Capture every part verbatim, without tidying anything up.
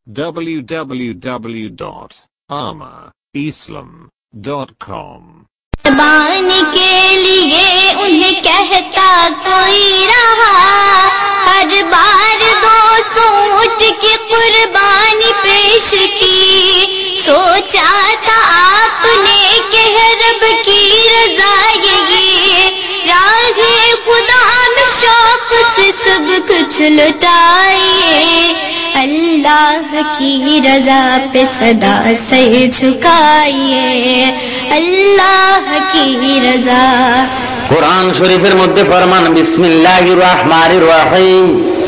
w w w dot ama islam dot com। कुर्बानी के लिए उन्हें कहता कोई रहा, हर बार दो सौ ऊंट की कुर्बानी पेश की। सोचा था आपने कि रब की रजा ये राहे खुदा में शौक से सब कुछ लुटाइए। अल्लाह की रजा पे सदा सर झुकाइए, अल्लाह की रजा। कुरान शरीफের মধ্যে ফরমান বিসমিল্লাহির রহমানির রহিম,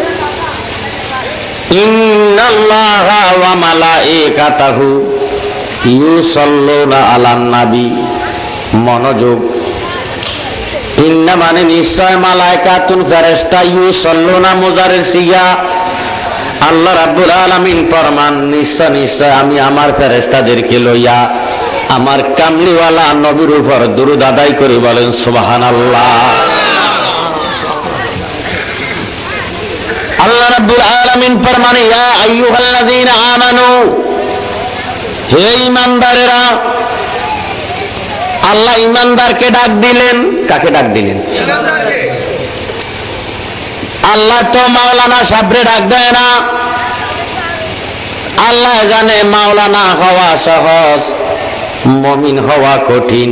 ইন্নাল্লাহা ওয়া মালাইকাতাহু ইউসাল্লুনা আলান নবী। মনোযোগ, ইন্না মানে নিশ্চয়, মালাইকাতুন ফেরেশতা, ইউসাল্লুনা মুজারের সিগা। আল্লাহ রাব্বুল আলামিন ফরমান নিশ্চয় নিশ্চয় আমি আমার ফেরেশতাদেরকে লইয়া আমার কামলিওয়ালা নবীর উপর দুরূদ আদায় করি। বলেন সুবহানাল্লাহ। আল্লাহ রাব্বুল আলামিন ফরমান ইয়া আইয়ুহাল্লাযীনা আমানু, হে ঈমানদারেরা। আল্লাহ ঈমানদারকে ডাক দিলেন। কাকে ডাক দিলেন? ঈমানদারকে। আল্লাহ তো মাওলানা সাবরে ডাক দেয় না। আল্লাহ জানে মাওলানা হওয়া সহজ, মুমিন হওয়া কঠিন।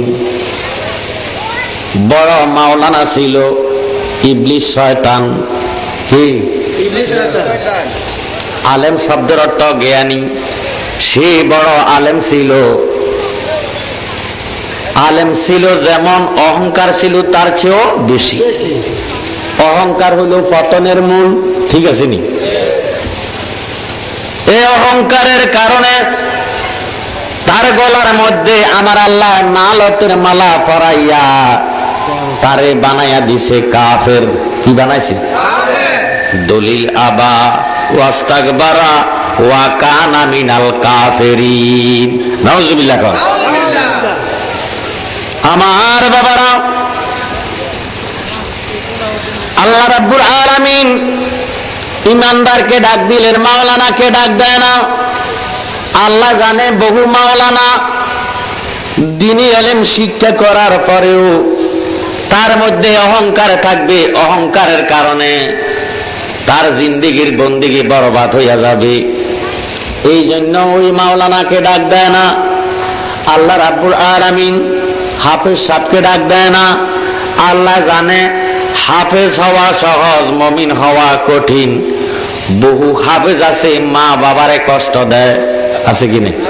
বড় মাওলানা ছিল ইবলিস শয়তান। কি? ইবলিস শয়তান। আলেম শব্দের অর্থ জ্ঞানী। সে বড় আলেম ছিল। আলেম ছিল যেমন, অহংকার ছিল তার চেয়েও বেশি। অহংকার হলো পতনের মূল। ঠিক আছে নি? এই অহংকারের কারণে তার গলার মধ্যে আমার আল্লাহ নালতের মালা পরাইয়া তারে বানাইয়া দিছে কাফের। কি বানাইছে? দলিল আবা ওয়াস্তাকবারা ওয়া কানা মিনাল কাফিরিন। নাউজুবিল্লাহ। আমার বাবারা, আল্লাহ রাব্বুল আলামিন ইমানদারকে ডাক দিলেন, মাওলানাকে ডাক দেয় না। আল্লাহ জানে বহু মাওলানা দ্বীনি ইলম শিক্ষা করার পরেও তার মধ্যে অহংকার থাকবে। অহংকারের কারণে তার জিন্দেগির বন্দেগি বরবাদ হইয়া যাবে। এই জন্য ওই মাওলানাকে ডাক দেয় না। আল্লাহ রাব্বুল আলামিন হাফেজ সাহেবকে ডাক দেয় না। আল্লাহ জানে হাফেজ হওয়া সহজ, মুমিন হওয়া কঠিন। বহু হাফেজ আছে মা বাবারে কষ্ট দেয়। আছে কি নেই?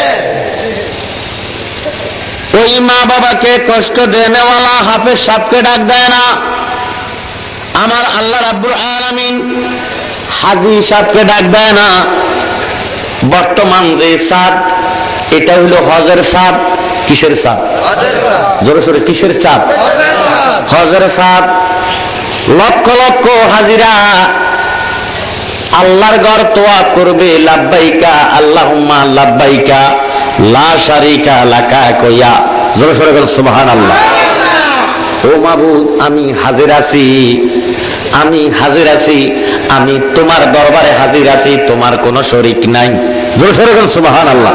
ওই মা বাবাকে কষ্ট দেনেওয়ালা হাফেজ সাহেবকে ডাক দেয় না। আমার আল্লাহ রাব্বুল আলামিন হাজী সাহেবকে ডাক দেয় না। বর্তমান যে চাঁদ, এটা হইল হজের চাঁদ। কিসের চাঁদ? জোরে সোরে কিসের চাঁদ? হজের চাঁদ। লক্ষ লক্ষ হাজিরা আল্লাহর ঘর তোয়াফ করবে, লাব্বাইকা আল্লাহুম্মা লাব্বাইকা লা শারিকা লাকা কইয়া। জোরে সোরে বলেন সুবহানাল্লাহ। ও মাবুদ, আমি হাজির আছি, আমি হাজির আছি, আমি তোমার দরবারে হাজির আছি, তোমার কোনো শরীক নাই। জোরে সোরে বলেন সুবহানাল্লাহ।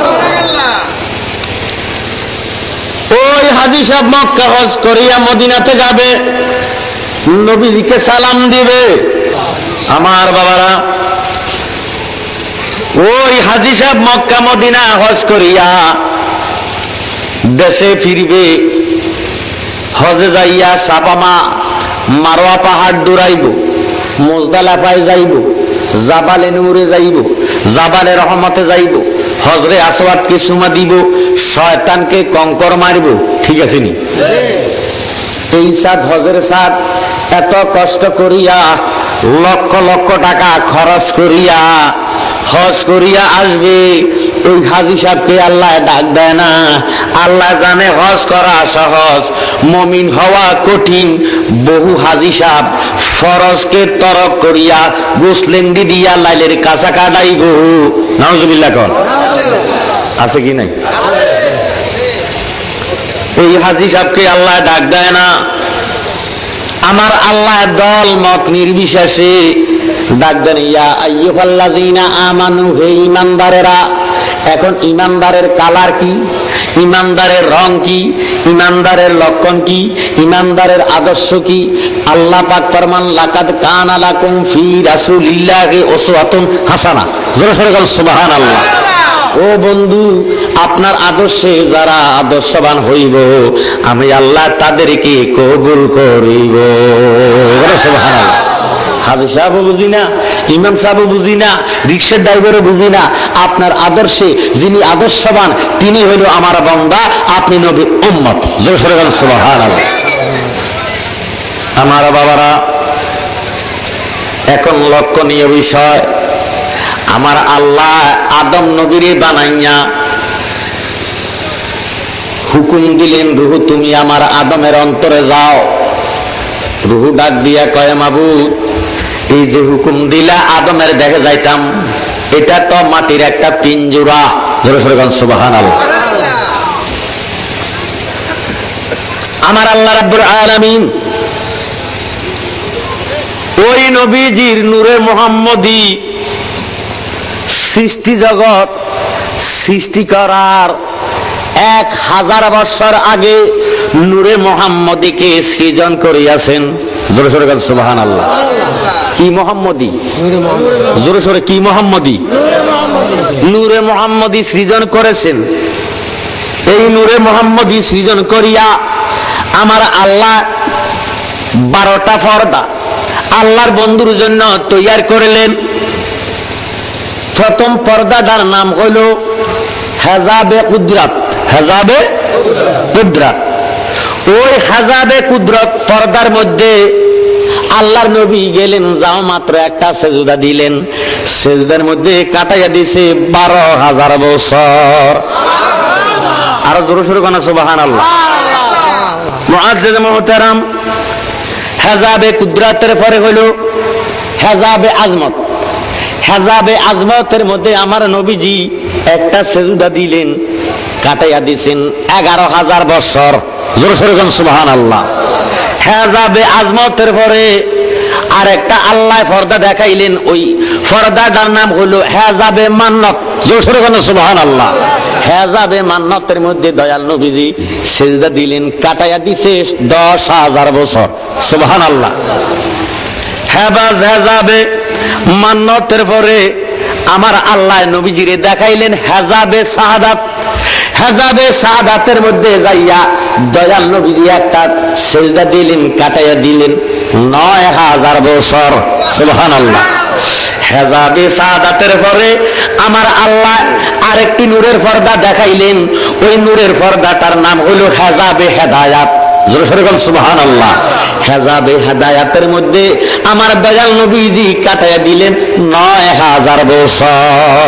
ওই হাজী সাহেব মক্কা হজ করিয়া মদিনাতে যাবে, নবীজিকে সালাম দিবে। আমার বাবারা, ওই হাজী সাহেব মক্কা মদিনা হজ করিয়া দেশে ফিরবে। হজে যাইয়া সাপামা মারোয়া পাহাড় দৌড়াইব, মুজদালিফায় যাইব, জাবালে নূরে যাইব, জাবালে রহমতে যাইব, হজরে আসওয়াদকে চুমা দিব, শয়তানকে কঙ্কর মারিব। ঠিক আছে নি? এই সাত হজের সাত এত কষ্ট করিয়া লক্ষ লক্ষ টাকা খরচ করিয়া হজ করিয়া আসবে। ওই হাজী সাহেবকে আল্লাহ ডাক দেয় না। আল্লাহ জানে হজ করা সহজ, মুমিন হওয়া কঠিন। বহু হাজী সাহেব ফরজকে তরক করিয়া গোসলেন্দি দিয়া লাইলের কাঁচা কাটাইব। নাউজুবিল্লাহ কর। আছে কি নাই? এই হাজী সাহেবকে আল্লাহ ডাক দেয় না। আমার আল্লাহ দল মত নির্বিশেষে ডাকবেন ইয়া আইয়ুহাল্লাযীনা আমানু, হে ঈমানদারেরা। এখন ঈমানদারের কালার কি, ঈমানদারের রং কি, ঈমানদারের লক্ষণ কি, ঈমানদারের আদর্শ কি? আল্লাহ পাক ফরমান লাকাদ কানা লাকুম ফি রাসূলিল্লাহি উসওয়াতুন হাসানা। জোরে সরে বল সুবহানাল্লাহ। ও বন্ধু, আপনার আদর্শে যারা আদর্শবান হইব আমি আল্লাহ তাদেরকে কবুল করিব। সুবহানাল্লাহ। হাজী সাহেবও বুঝি না, ইমাম সাহেবও বুঝি না, রিক্সার ড্রাইভারও বুঝি না, আপনার আদর্শে যিনি আদর্শবান তিনি হইল আমার বান্দা, আপনি নবীর উম্মত। জোরে সরে বল সুবহানাল্লাহ। আমার বাবারা, এখন লক্ষণীয় বিষয়, আমার আল্লাহ আদম নবীরে বানাইয়া হুকুম দিলেন, রুহু তুমি আমার আদমের অন্তরে যাও। রুহু ডাক দিয়া কয় মাবুদ, এই যে হুকুম দিলা আদমের দেখে যাইতাম, এটা তো মাটির একটা পিঞ্জুরা। জোরে সরে বল সুবহানাল্লাহ। আমার আল্লাহ রাব্বুল আলামিন ওই নবীজির নূরে মুহাম্মদী সৃষ্টি জগৎ সৃষ্টি করার এক হাজার বছর আগে নূরে মুহাম্মদীকে সৃজন করিয়াছেন। জোরে সরে বল সুবহানাল্লাহ। কি মুহাম্মদী? জোরে সরে কি মুহাম্মদী? নূরে মুহাম্মদী সৃজন করেছেন। এই নূরে মুহাম্মদী সৃজন করিয়া আমার আল্লাহ বারোটা পর্দা আল্লাহর বন্ধুর জন্য তৈয়ার করলেন। প্রথম পর্দাটার নাম হইল হেজাবে কুদরত। হেজাবে কুদরত। ওই হেজাবে কুদরত পর্দার মধ্যে আল্লাহর নবী গেলেন, যাও মাত্র একটা সেজদা দিলেন, সেজদার মধ্যে কাটাইয়া দিছে বারো হাজার বছর। আরো জোরে সোরে কোন সুবহানাল্লাহ। মুআজ্জিজ মুহতারাম, হেজাবে কুদরতের পরে হইল হেজাবে আজমত। হেজাবে আজমতের মধ্যে আমার নবীজি একটা সেজদা দিলেন, কাটাইয়া দিছেন এগারো হাজার বছর। জোরে সোরে কোন সুবহানাল্লাহ। হেজাবে আজমতের পরে আর একটা আল্লাহ পর্দা দেখাইলেন, ওই পর্দাটার নাম হলো হেজাবে মান্নত। জোরে সোরে কোন সুবহানাল্লাহ। হেজাবে মান্নতের মধ্যে দয়াল নবীজি সেজদা দিলেন, কাটাইয়া দিছে দশ হাজার বছর। সুবহানাল্লাহ। হেবাজ হেজাবে মান্নতের পরে আমার আল্লাহ নবীজিরে দেখাইলেন হেজাবে শাহাদাত। হেজাবে শাহাদাতের মধ্যে যাইয়া দয়াল নবীজি একটা সেজদা দিলেন, কাটাইয়া দিলেন নয় হাজার বছর। সুবহানাল্লাহ। হেজাবে শাহাদাতের পরে আমার আল্লাহ আরেকটি নূরের পর্দা দেখাইলেন, ওই নূরের পর্দাটার নাম হলো হেজাবে হেদায়াত। জোরে সোরে বল সুবহানাল্লাহ। হেজাবে হেদায়াতের মধ্যে আমার দয়াল নবীজি কাটাইয়া দিলেন নয় হাজার বছর।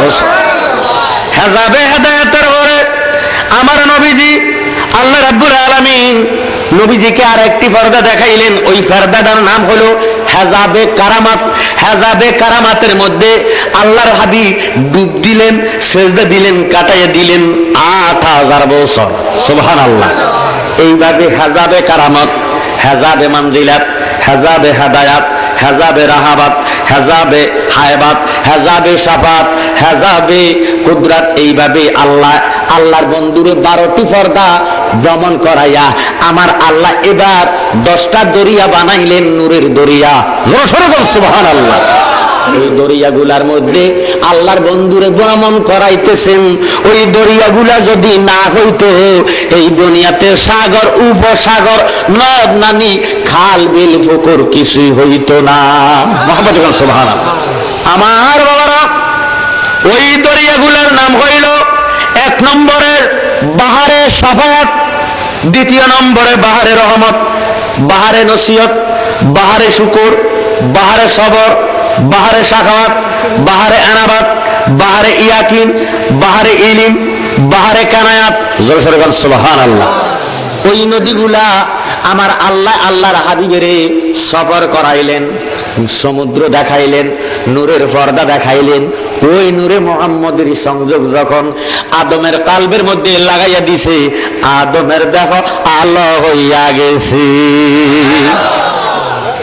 হেজাবে হেদায়াতের পরে আমার নবীজি আল্লাহ রাব্বুল আলামিন নবীজিকে আর একটি পর্দা দেখাইলেন, ওই পর্দাটার নাম হলো হেজাবে কারামাত। হেজাবে কারামাতের মধ্যে আল্লাহর হাবিব ডুব দিলেন, সেজদা দিলেন, কাটাইয়া দিলেন আট হাজার বছর। সুবহানাল্লাহ। এইভাবে হেজাবে কারামত, হেজাবে মানজিলাত, হেজাবে হেদায়াত, হেজাবে রাহাবাত, হেজাবে হায়বাত, হেজাবে শাফাত, হেজাবে কুদরত, এইভাবে আল্লাহ আল্লাহর বন্ধুরে বারোটি পর্দা ভ্রমণ করাইয়া আমার আল্লাহ এবার দশটা দরিয়া বানাইলেন, নূরের দরিয়া। জোরে সোরে বল সুবহানাল্লাহ। এই দরিয়াগুলার মধ্যে আল্লাহর বন্ধুরে ভ্রমণ করাইতেছেন। ওই দরিয়াগুলা যদি না হইতো এই দুনিয়াতে সাগর, উপসাগর, নদ নানি, খাল বিল পুকুর কিছুই হইতো না। মুহাম্মদ সুবহানাল্লাহ। আমার বাবারা, ওই দরিয়াগুলার নাম হইল এক নম্বরের বাহারে সাফায়াত, দ্বিতীয় নম্বরে বাহারে রহমত, বাহারে নসিহত, বাহারে শুকর, বাহারে সবর, বাহারে শাখাওয়াত, বাহারে আনাবাত, বাহারে ইয়াকিন, বাহারে ইলিম, বাহারে কানায়াত। জোরে সোরে বল সুবহানাল্লাহ। ওই নদীগুলা আমার আল্লাহ আল্লাহর হাবিবেরে সফর করাইলেন, সমুদ্র দেখাইলেন, নূরের পর্দা দেখাইলেন। ওই নূরে মুহাম্মদের সংযোগ যখন আদমের কালবের মধ্যে লাগাইয়া দিছে, আদমের দেখো আলো হইয়া গেছে।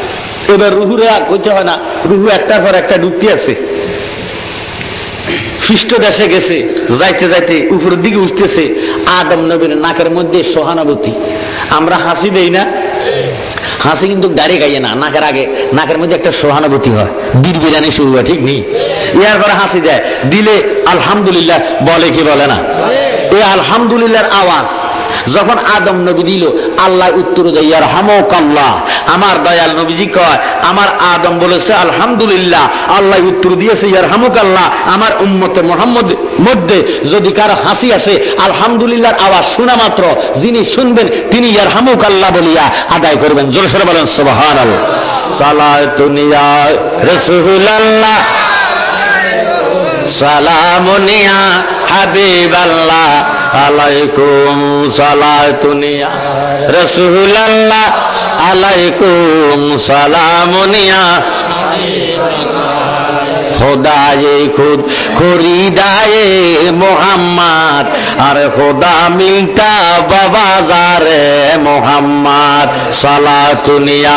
এবার রুহুরে কইতে হয় না, রুহু একটার পর একটা ঢুকতে আছে, খ্রিস্ট দেশে গেছে, যাইতে যাইতে উপরের দিকে উঠতেছে, আদম নবীর নাকের মধ্যে সহানুভূতি। আমরা হাসি দেই না, হাসি কিন্তু দাঁড়িয়ে গাইয়ে না, নাকের আগে নাকের মধ্যে একটা সহানুভূতি হয়, বীর বিরানি শুরু হয়, ঠিক নেই? ইয়ার পরে হাসি দেয়, দিলে আলহামদুলিল্লাহ বলে কি বলে না? এই আলহামদুলিল্লাহর আওয়াজ যখন আদম নবী দিল, আল্লাহ উত্তর দেয় ইয়ারহামুকাল্লাহ। আমার দয়াল নবীজি কয়, আমার আদম বলেছে আলহামদুলিল্লাহ, আল্লাহ উত্তর দিয়েছে ইয়ারহামুকাল্লাহ। আমার উম্মতে মুহাম্মদ মধ্যে যদি কারো হাসি আছে, আলহামদুলিল্লাহর আওয়াজ শোনা মাত্র যিনি শুনবেন তিনি ইয়ারহামুকাল্লাহ বলিয়া আদায় করবেন। জোরে সোরে বলেন সুবহানাল্লাহ। সালাতু ইয়া রাসূলুল্লাহ, সালামুন ইয়া হাবিবাল্লাহ, আলাইকুম সালাতুন ইয়া রাসূলুল্লাহ, আলাইকুম সালামুন ইয়া খোদায়ে খুদ খরিদায়ে মোহাম্মদ, আর খোদা মিলতা বাবাজারে মোহাম্মদ, সালাতুন ইয়া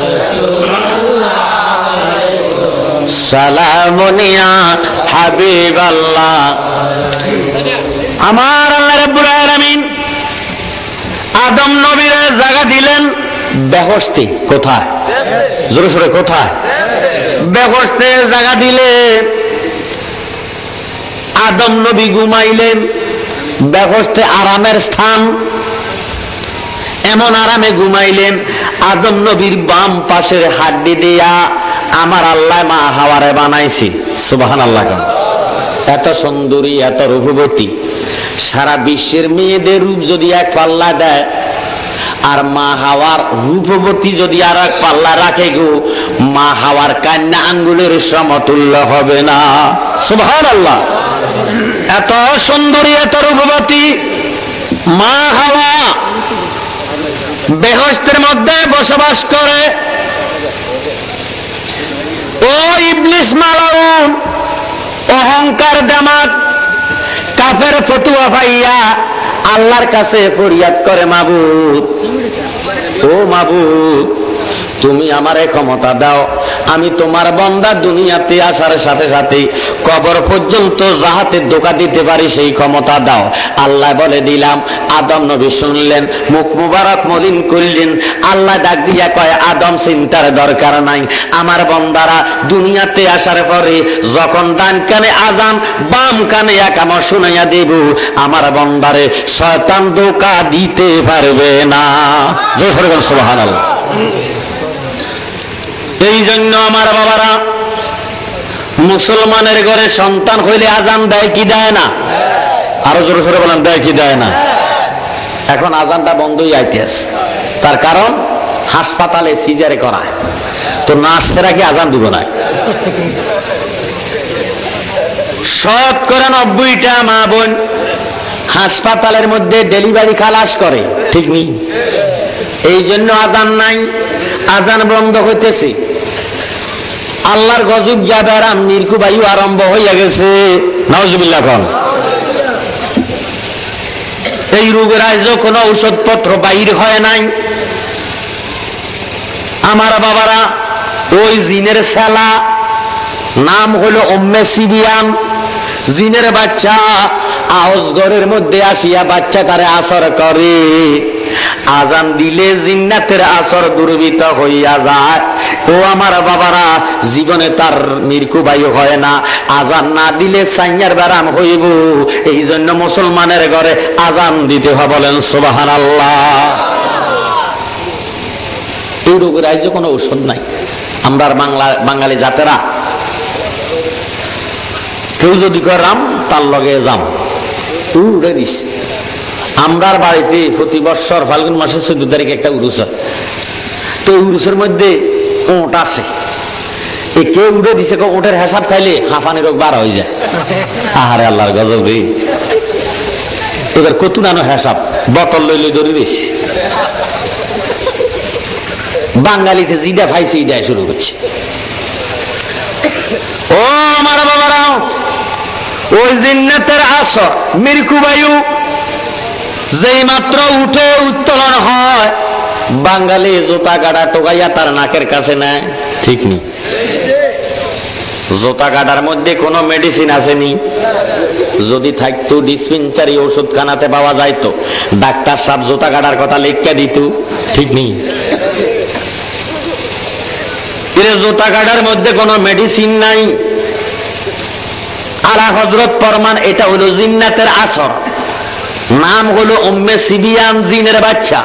সালামুন ইয়া হাবিবাল্লাহ। আমার আল্লাহ রাব্বুল আলামিন আদম নবীর জায়গা দিলেন বেহেশতে। কোথায়? জোরে সোরে কোথায়? বেহেশতে জায়গা দিলে আদম নবী ঘুমাইলেন। বেহেশতে আরামের স্থান, এমন আরামে ঘুমাইলেন, আদম নবীর বাম পাশের হাড্ডি দিয়া আমার আল্লাহ মা হাওয়ারে বানাইছি। সুবহানাল্লাহ। এত সুন্দরী, এত রূপবতী, সারা বিশ্বের মেয়েদের রূপ যদি এক পাল্লা দেয়, আর মা হাওয়ার রূপবতী যদি আর এক পাল্লা রাখে গো, মা হাওয়ার কান্না আঙ্গুলের সমতুল্য হবে না। সুবহানাল্লাহ। এত সুন্দরী, এত রূপবতী মা হাওয়া বেহেশতের মধ্যে বসবাস করে। ও ইবলিস মালাউন, অহংকার দামাত কাফের ফতুয়া পাইয়া আল্লাহর কাছে ফরিয়াদ করে, মাবুদ, ও মাবুদ, তুমি আমারে ক্ষমতা দাও, আমি তোমার বান্দা দুনিয়াতে আসার সাথে সাথে কবর পর্যন্ত যাহাতে ধোঁকা দিতে পারি সেই ক্ষমতা দাও। আল্লাহ বলে দিলাম। আদম নবী শুনলেন, মুখ মুবারক মলিন করলেন। আল্লাহ ডাক দিয়া কয়, আদম চিন্তার দরকার নাই, আমার বান্দারা দুনিয়াতে আসার পরে যখন ডান কানে আজান, বাম কানে একামত শুনাইয়া দেব, আমার বান্দারে শয়তান ধোঁকা দিতে পারবে না। সুবহানাল্লাহ। এই জন্য আমার বাবারা, মুসলমানের ঘরে সন্তান হইলে আজান দেয় কি দেয় না? আরো জোরে সোরে বলেন, দেয় কি দেয় না? এখন আজানটা বন্ধই আইতে আছে। তার কারণ হাসপাতালে সিজারে করায়, তো নার্সেরা কি আজান দিব না? শতকরা নব্বইটা মা বোন হাসপাতালের মধ্যে ডেলিভারি খালাস করে, ঠিক নেই? এই জন্য আজান নাই, আজান বন্ধ হইতেছে। আল্লাহর গজব জাবেরাম নির্কুবায়ু আরম্ভ হইয়া গেছে। নাউজুবিল্লাহ। কোন এই রোগের আজ কোনো ঔষধপত্র বাইর হয় নাই। আমার বাবারা, ওই জিনের ছেলা নাম হলো উম্মে সিবিয়ান, জিনের বাচ্চা আওয়াজঘরের মধ্যে আসিয়া বাচ্চা তারে আসর করে। আজান দিলে জিন্নাতের আসর দুর্বৃত হইয়া যায়। ও আমার বাবারা, জীবনে তার মৃত্যুবায়ু হয় না। আজান না দিলে সাইয়ার ব্যারাম হইব। এই জন্য মুসলমানের ঘরে আজান দিতে হয়। বলেন সুবহানাল্লাহ। এই রোগের আজ কোনো ঔষধ নাই। আমরা বাংলা বাঙালি জাতেরা কেউ যদি করাম তার লগে যাম উড়ে দিস। আমরার বাড়িতে প্রতি বছর ফাল্গুন মাসের চোদ্দ তারিখে একটা উরুস হয়। তো উরুসের মধ্যে ওট আছে, এ কে উড়ে দিছে, ওটের হিসাব খাইলে হাঁফানি রোগ বার হয়ে যায়। আহারে আল্লাহর গজব রে। এবার কত নানো হিসাব বোতল লইলে ধরি বেশি। বাঙালিতে জিডা খাইছে ইডা শুরু করছে। ও আমার বাবারা, ওই জিন্নাতের আসর মৃত্যুবায়ু যেই মাত্র উঠে উত্তোলন হয়, বাঙালি জুতা কাটা টোকাইয়া তার নাকের কাছে নেয়, ঠিক নেই? জুতা কাটার মধ্যে কোনো মেডিসিন আসেনি? যদি থাকতো ডিসপেন্সারি ওষুধ খানাতে পাওয়া যাইতো, ডাক্তার সাহেব জুতা কাটার কথা লিখে দিত, ঠিক নেই? জুতা কাটার মধ্যে কোনো মেডিসিন নাই। আলা হযরত ফরমান এটা হলো জিন্নাতের আসর, নাম হলো উম্মে সিবিয়ান, জিনের বাচ্চা।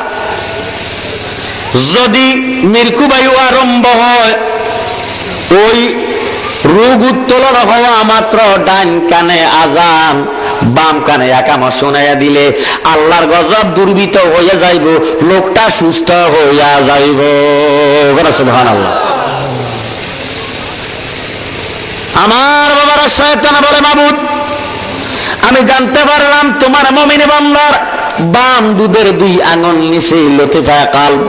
যদি মৃত্যুবায়ু আরম্ভ হয়, ওই রোগ উত্তোলন হওয়া মাত্র ডান কানে আজান, বাম কানে একামত শোনাইয়া দিলে আল্লাহর গজব দুর্বৃত হইয়া যাইব, লোকটা সুস্থ হইয়া যাইব। সুবহানাল্লাহ। আমার বাবারা শয়তান বলে, মাবুদ আমি জানতে পারলাম তোমার মুমিন বান্দার বাম দুধের দুই আঙ্গুল নিচে লতিফা কালব।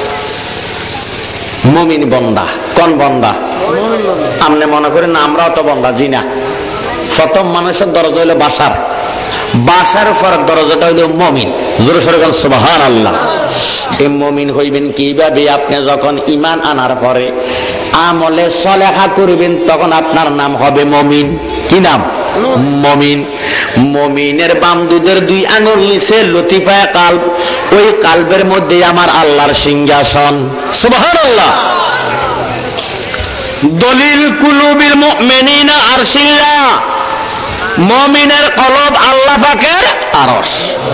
মুমিন বান্দা কোন বান্দা? আপনি মনে করেন না আমরাও তো বান্দা? জি না। প্রথম মানুষের দরজা হইল বাসার, বাসার পর দরজাটা হইল মুমিন। জোরে সোরে বলেন সুবহানাল্লাহ। এই মুমিন হইবেন কিভাবে? আপনি যখন ঈমান আনার পরে আমলে সলেহা করবেন, তখন আপনার নাম হবে মুমিন। কি নাম? মুমিন। মুমিনের বাম দুধের দুই আঙ্গুল নিচে লতিফা কালব, ওই কালবের মধ্যে আমার আল্লাহর সিংহাসন। সুবহানাল্লাহ। দলিল কুলুবিল মুমিনিনা আরশিল্লাহ, মুমিনের কলব আল্লাহ পাকের আরশ।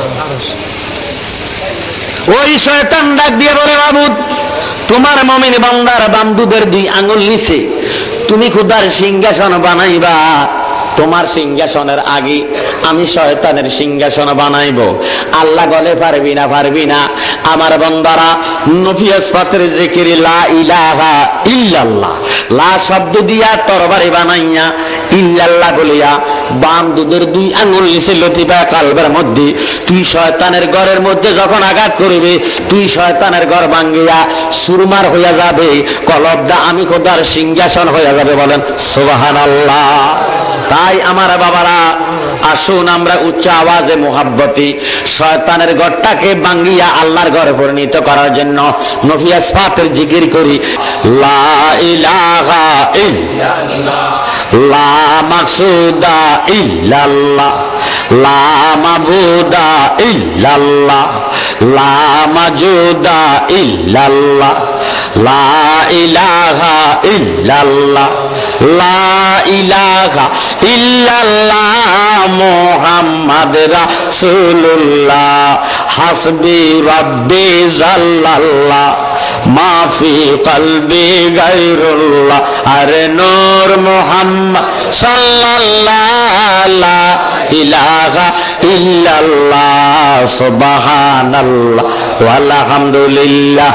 ওই শয়তান ডাক দিয়ে বলে, মাবুদ তোমার মুমিন বান্দার বাম দুধের দুই আঙ্গুল নিচে তুমি খোদার সিংহাসন বানাইবা, তোমার সিংহাসনের আগে আমি শয়তানের সিংহাসন বানাইব। আল্লাহ বলে, পারবি না, পারবি না। আমার বান্দারা নফিয়াস পাত্রের জিকির লা ইলাহা ইল্লাল্লাহ, লা শব্দ দিয়া তরবারি বানাইয়া ইল্লাল্লাহ বলিয়া বাম দুধের দুই আঙ্গুল নিচে লতিফা কালবের মধ্যে তুই শয়তানের ঘরের মধ্যে যখন আঘাত করবে, তুই শয়তানের ঘর ভাঙ্গিয়া সুরমার হইয়া যাবে, কলবটা আমি খোদার সিংহাসন হইয়া যাবে। বলেন সুবহানাল্লাহ। তাই আমার বাবারা, আসুন আমরা উচ্চ আওয়াজে মুহাব্বতি শয়তানের ঘরটাকে ভাঙ্গিয়া আল্লাহর ঘরে পরিণত করার জন্য নফিয়াস পাকের জিকির করি। লা ইলাহা ইল্লাল্লাহ, লা মাকসুদা ইল্লাল্লাহ, লা মাবুদা ইল্লাল্লাহ, লা মাজুদা ইল্লাল্লাহ, লা ইলাহা ইল্লাল্লাহ, লা ইলাহা ইল্লাল্লাহ, মুহাম্মদ রাসূলুল্লাহ, হাসবি রাব্বি জাল্লাল্লাহ, মাফি কলবি গায়রুল্লাহ, আরে নূর মুহাম্মদ সাল্লাল্লাহু লা ইলাহা ইল্লাল্লাহ, সুবহানাল্লাহ ওয়ালহামদুলিল্লাহ,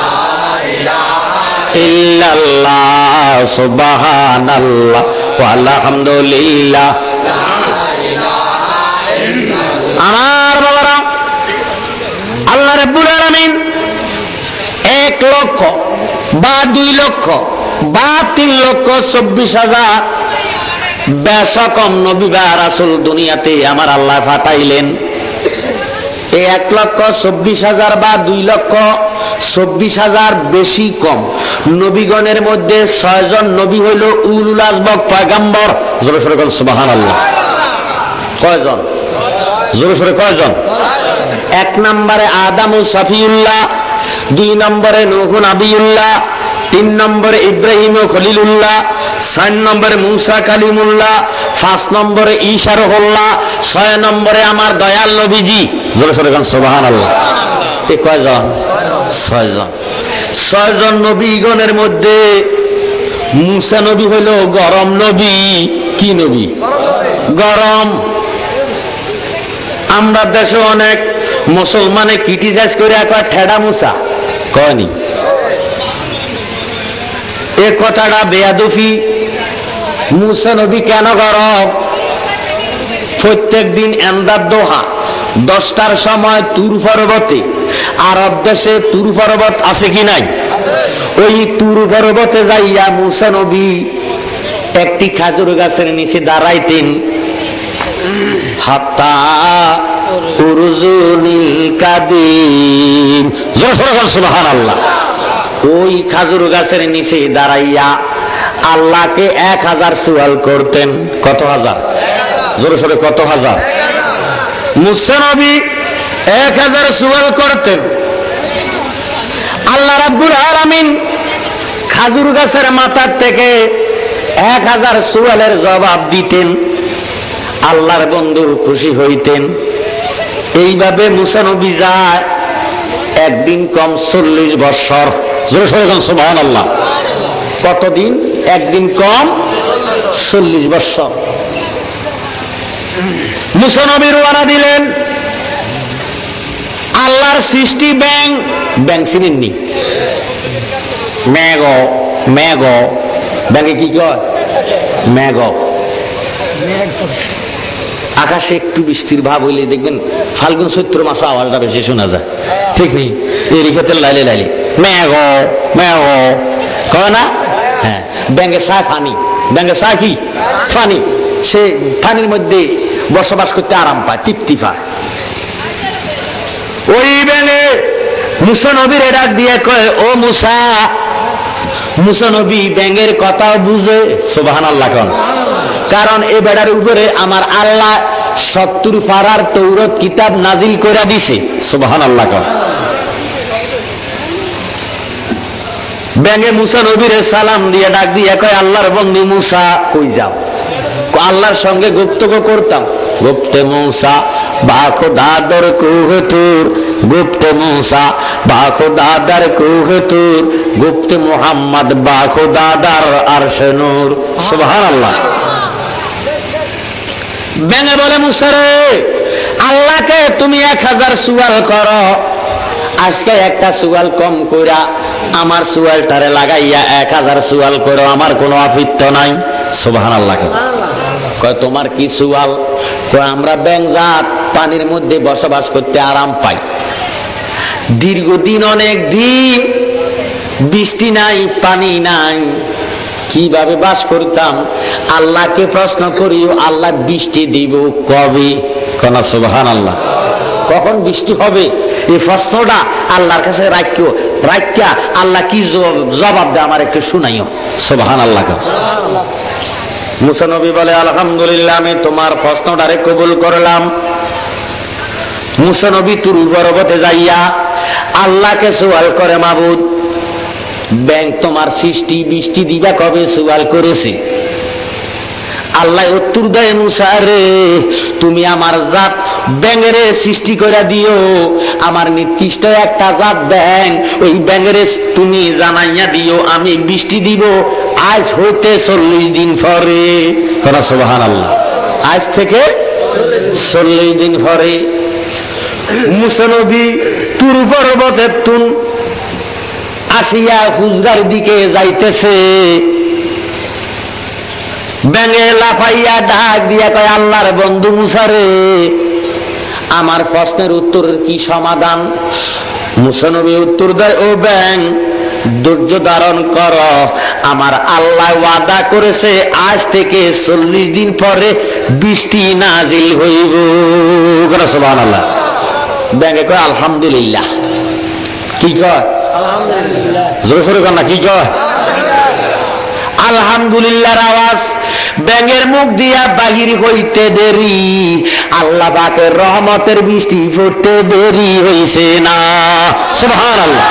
ইল্লাল্লাহ, সুবহানাল্লাহ ওয়ালহামদুলিল্লাহ। আমার বাবারা, আল্লাহ রাব্বুল আলামিন এক লক্ষ বা দুই লক্ষ বা তিন লক্ষ চব্বিশ হাজার বেশা কম নবী বা রাসূল দুনিয়াতে আমার আল্লাহ পাঠাইলেন। এই এক লক্ষ চব্বিশ হাজার বা দুই লক্ষ চব্বিশ হাজার বেশি কম নবীগণের মধ্যে ছয়জন নবী হইল উলুল আজম পয়গম্বর। জোরে সোরে বলেন সুবহানাল্লাহ। কয়জন? জোরে সোরে কয়জন? এক নম্বরে আদম ও সফিউল্লাহ, দুই নম্বরে নূহ নবিউল্লাহ, তিন নম্বরে ইব্রাহিম ও খলিলুল্লাহ, চার নম্বরে মুসা কালিমুল্লাহ, পাঁচ নম্বরে ঈসা রুহুল্লাহ, ছয় নম্বরে আমার দয়াল নবীজি। জোরে সোরে বলেন সুবহানাল্লাহ। এই কয়জন? ছয়জন। ছয়জন নবীগণের মধ্যে মুসা নবী হইল গরম নবী। কি নবী? গরম। আমরা দেশে অনেক মুসলমানে ক্রিটিসাইজ করে একবার ঠেডা মুসা কয়নি? এ কথাটা বেয়াদফি। মুসা নবী কেন গরম? প্রত্যেক দিন এন্দার দোহা দশটার সময় তুর পর্বতে, আরব দেশে তুর পর্বত আছে কি নাই? ওই তুর পর্বতে যাইয়া মুসা নবী একটি খাজুর গাছের নিচে দাঁড়াইতেন। হাত্তা উরজুনিল কাদিম। জোরে বলুন সুবহানাল্লাহ। ওই খেজুর গাছের নিচে দাঁড়াইয়া আল্লাহকে এক হাজার সুয়াল করতেন। কত হাজার? জোরে সরে কত হাজার? মুসা নবী এক হাজার সুয়াল করতেন। আল্লাহ রাব্বুল আলামিন খেজুর গাছের মাথার থেকে এক হাজার সুয়ালের জবাব দিতেন। আল্লাহর বন্ধু খুশি হইতেন। এইভাবে মুসা নবী যায় একদিন কম চল্লিশ বৎসর। জোরে সরে বলুন সুবহানাল্লাহ। কতদিন? একদিন কম চল্লিশ বৎসর। মুসা নবী রওনা দিলেন। আল্লাহর সৃষ্টি ব্যাং, ব্যাং চিনেননি? মেঘ, মেঘ, ব্যাঙে কি কয়? মেঘ। আকাশে একটু বৃষ্টির ভাব হইলে দেখবেন ফাল্গুন চৈত্র মাসে আওয়াজটা বেশি শোনা যায়, ঠিক নেই? এই রিখাতের লাইলে লাইলে মেঘ মেঘ কয় না? হ্যাঁ, ব্যাঙে চায় পানি। ব্যাঙে চায় কি? পানি। সে পানির মধ্যে বসবাস করতে আরাম পায়, তৃপ্তি পায়। ওই ব্যাঙে মুসা নবীর ডাক দিয়ে কয়, ও মুসা। মুসা নবী ব্যাঙের কথা বুঝে। সুবহানাল্লাহ কোন? কারণ এ বেড়ার উপরে আমার আল্লাহ সত্তর পারার তৌরাত কিতাব নাজিল করে দিছে। সুবহানাল্লাহ কোন? ব্যাঙে মুসা নবীর সালাম দিয়ে ডাক দিয়ে কয়, আল্লাহর বন্ধু মুসা কই যাও? আল্লাহর সঙ্গে গুপ্তগ করতাম। গুপ্তে মুসা বা খোদাদার কুহে তুর, গুপ্তে মুসা বা খোদাদার কুহে তুর, গুপ্তে মুহাম্মদ বা খোদাদার আরশে নূর। সুবহানাল্লাহ। ব্যাঙে বলে, মুসা রে, আল্লাহকে তুমি এক হাজার সুয়াল করো, আজকে একটা সুয়াল কম কইরা আমার সুয়ালটারে লাগাইয়া এক হাজার সুয়াল করো, আমার কোনো আফিত্ত নাই। সুবহানাল্লাহ। কয়, তোমার কি সুয়াল? কয়, আমরা ব্যাঙজাত পানির মধ্যে বসবাস করতে আরাম পাই। দীর্ঘদিন, অনেক দিন বৃষ্টি নাই, পানি নাই, কিভাবে বাস করতাম? আল্লাহকে প্রশ্ন করিও, আল্লাহ বৃষ্টি দিব কবে? কোন? সুবহানাল্লাহ। কখন বৃষ্টি হবে এই প্রশ্নটা আল্লাহর কাছে রাখিও। রাখিয়া আল্লাহ কি জবাব দেয় আমার একটু শুনাইও। সুবহানাল্লাহ। মুসা নবী বলে, আলহামদুলিল্লাহ, আমি তোমার প্রশ্নটারে কবুল করলাম। মুসা নবী তুর পর্বতে যাইয়া আল্লাহকে সওয়াল করে, মাবুদ, ব্যাং তোমার সৃষ্টি বৃষ্টি দিবা কবে সওয়াল করেছে। আল্লাহ উত্তর দেয়, মুসা রে, তুমি আমার জাত ব্যাঙেরে সৃষ্টি করে দিও, আমার নির্দিষ্ট একটা জাত ব্যাং, ওই ব্যাঙেরে তুমি জানাইয়া দিও আমি বৃষ্টি দিব আজ হইতে চল্লিশ দিন পরে। সুবহানাল্লাহ। আজ থেকে চল্লিশ দিন পরে মুসা নবী তুর পর্বতের তুন আসিয়া হুজরার দিকে যাইতেছে। ব্যাঙে লাফাইয়া ডাক দিয়া কয়, আল্লাহর বন্ধু মুসা রে, আমার প্রশ্নের উত্তরের কি সমাধান? মুসা নবী উত্তর দেয়, ও ব্যাং, ধৈর্য ধারণ কর, আমার আল্লাহ ওয়াদা করেছে আজ থেকে চল্লিশ দিন পরে বৃষ্টি নাজিল হইব। সুবহানাল্লাহ। ব্যাঙে কয়, আলহামদুলিল্লাহ। কি কয়? আলহামদুলিল্লাহ। জোরে সরে কর না, কি কয়? আলহামদুলিল্লাহর আওয়াজ ব্যাঙের মুখ দিয়া বাহির হইতে দেরি, আল্লাহ পাকের রহমতের বৃষ্টি পড়তে দেরি হইছে না। সুবহানাল্লাহ।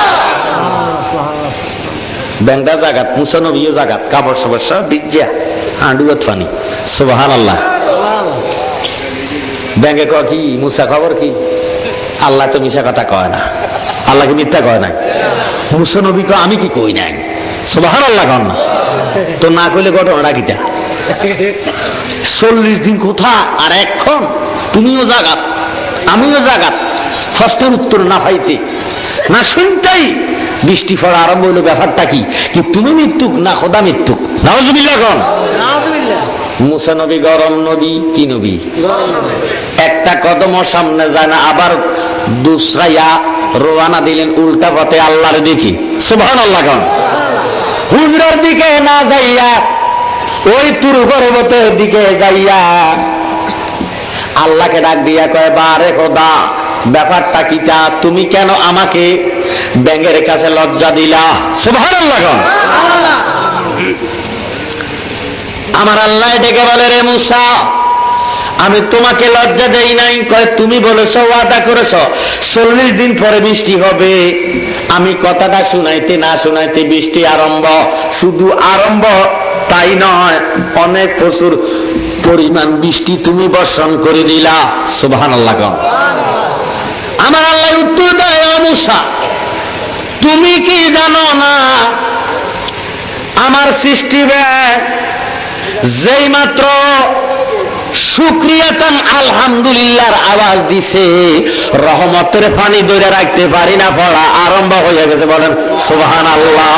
ব্যাংটা জাগাত, মুসা নবীও জাগাত, কাপড় সাপড় সব ভিজা, আন্ডুয়াত পানি। সুবহানাল্লাহ। ব্যাঙে কয়, কি মুসা খবর কি? আল্লাহ তো মিশা কথা কয় না, আল্লাহকে মিথ্যা কয় না। মুসা নবী কয়, আমি কি কই নাই। সুবহানাল্লাহ। কন না তো, না কইলে ঘটনাটা কিটা? চল্লিশ দিন কোথা আর এখন তুমিও জাগাত আমিও জাগাত, প্রশ্নের উত্তর না পাইতে না শুনতেই বৃষ্টি পড়া আরম্ভ হইল। ব্যাপারটা কি? কি তুমি মৃত্যুক না খোদা মৃত্যুক? নাউজুবিল্লাহ। কোন? মুসা নবী গরম নবী। কি নবী? একটা কদম সামনে যায় না, আবার দুসরাইয়া রওনা দিলেন উল্টা পথে আল্লাহর দিকে। সুবহানাল্লাহ। কোন? হুজরার দিকে না যাইয়া ওই তুর পর্বতের দিকে যাইয়া আল্লাহকে ডাক দিয়া কয়, বারে খোদা, ব্যাপারটা কিটা? তুমি কেন আমাকে ব্যাঙের কাছে লজ্জা দিলা? সুবহানাল্লাহ। আমার আল্লাহ ডেকে বলে, রে মুসা, আমি তোমাকে লজ্জা দেই নাই। কয়, তুমি বলেছো, ওয়াদা করেছো চল্লিশ দিন পরে বৃষ্টি হবে। আমি কথাটা শুনাইতে না শুনাইতে বৃষ্টি আরম্ভ। শুধু আরম্ভ তাই নয়, অনেক প্রচুর পরিমাণ বৃষ্টি তুমি বর্ষণ করে দিলা। সুবহানাল্লাহ। আমার আল্লাহ উত্তর দেয়, ও মুসা, তুমি কি জানো না আমার সৃষ্টি যেই মাত্র শুকরিয়াতান আলহামদুলিল্লাহর আওয়াজ দিছে, রহমতের পানি ধরে রাখতে পারি না, পড়া আরম্ভ হয়ে গেছে। বলেন সুবহানাল্লাহ।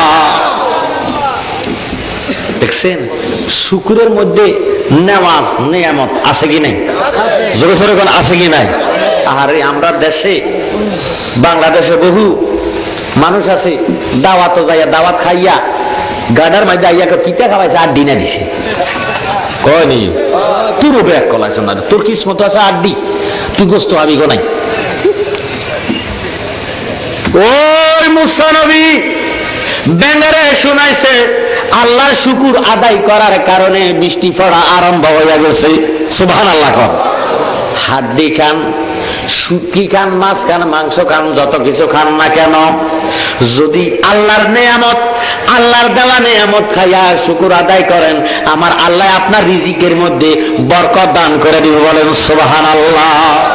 দেখছেন, শুকরের মধ্যে নেওয়াজ নিয়ামত আছে কি নাই? জোরে সোরে কোন আছে কি নাই? আরে আমরা দেশে, বাংলাদেশে বহু মানুষ আছে, দাওয়াত যাইয়া দাওয়াত খাইয়া গাডার মধ্যে আইয়া কিতা খাওয়াইছে, আর ডিনা দিছে। কয় নি তোর ব্যাগ কলাইছ না, তোর কিসমত আছে আড্ডি, তুই গোস্ত হাবি গো নাই। ওই মুসা নবী ব্যাঙেরে শুনাইছে আল্লাহর শুকুর আদায় করার কারণে বৃষ্টি পড়া আরম্ভ হয়ে গেছে। সুবহানাল্লাহ। হাড্ডি খান, শুটকি খান, মাছ খান, মাংস খান, যত কিছু খান না কেন, যদি আল্লাহর নেয়ামত, আল্লাহর দেওয়া নেয়ামত খাইয়া শুকুর আদায় করেন, আমার আল্লাহ আপনার রিজিকের মধ্যে বরকত দান করে দিবে। বলেন সুবহানাল্লাহ।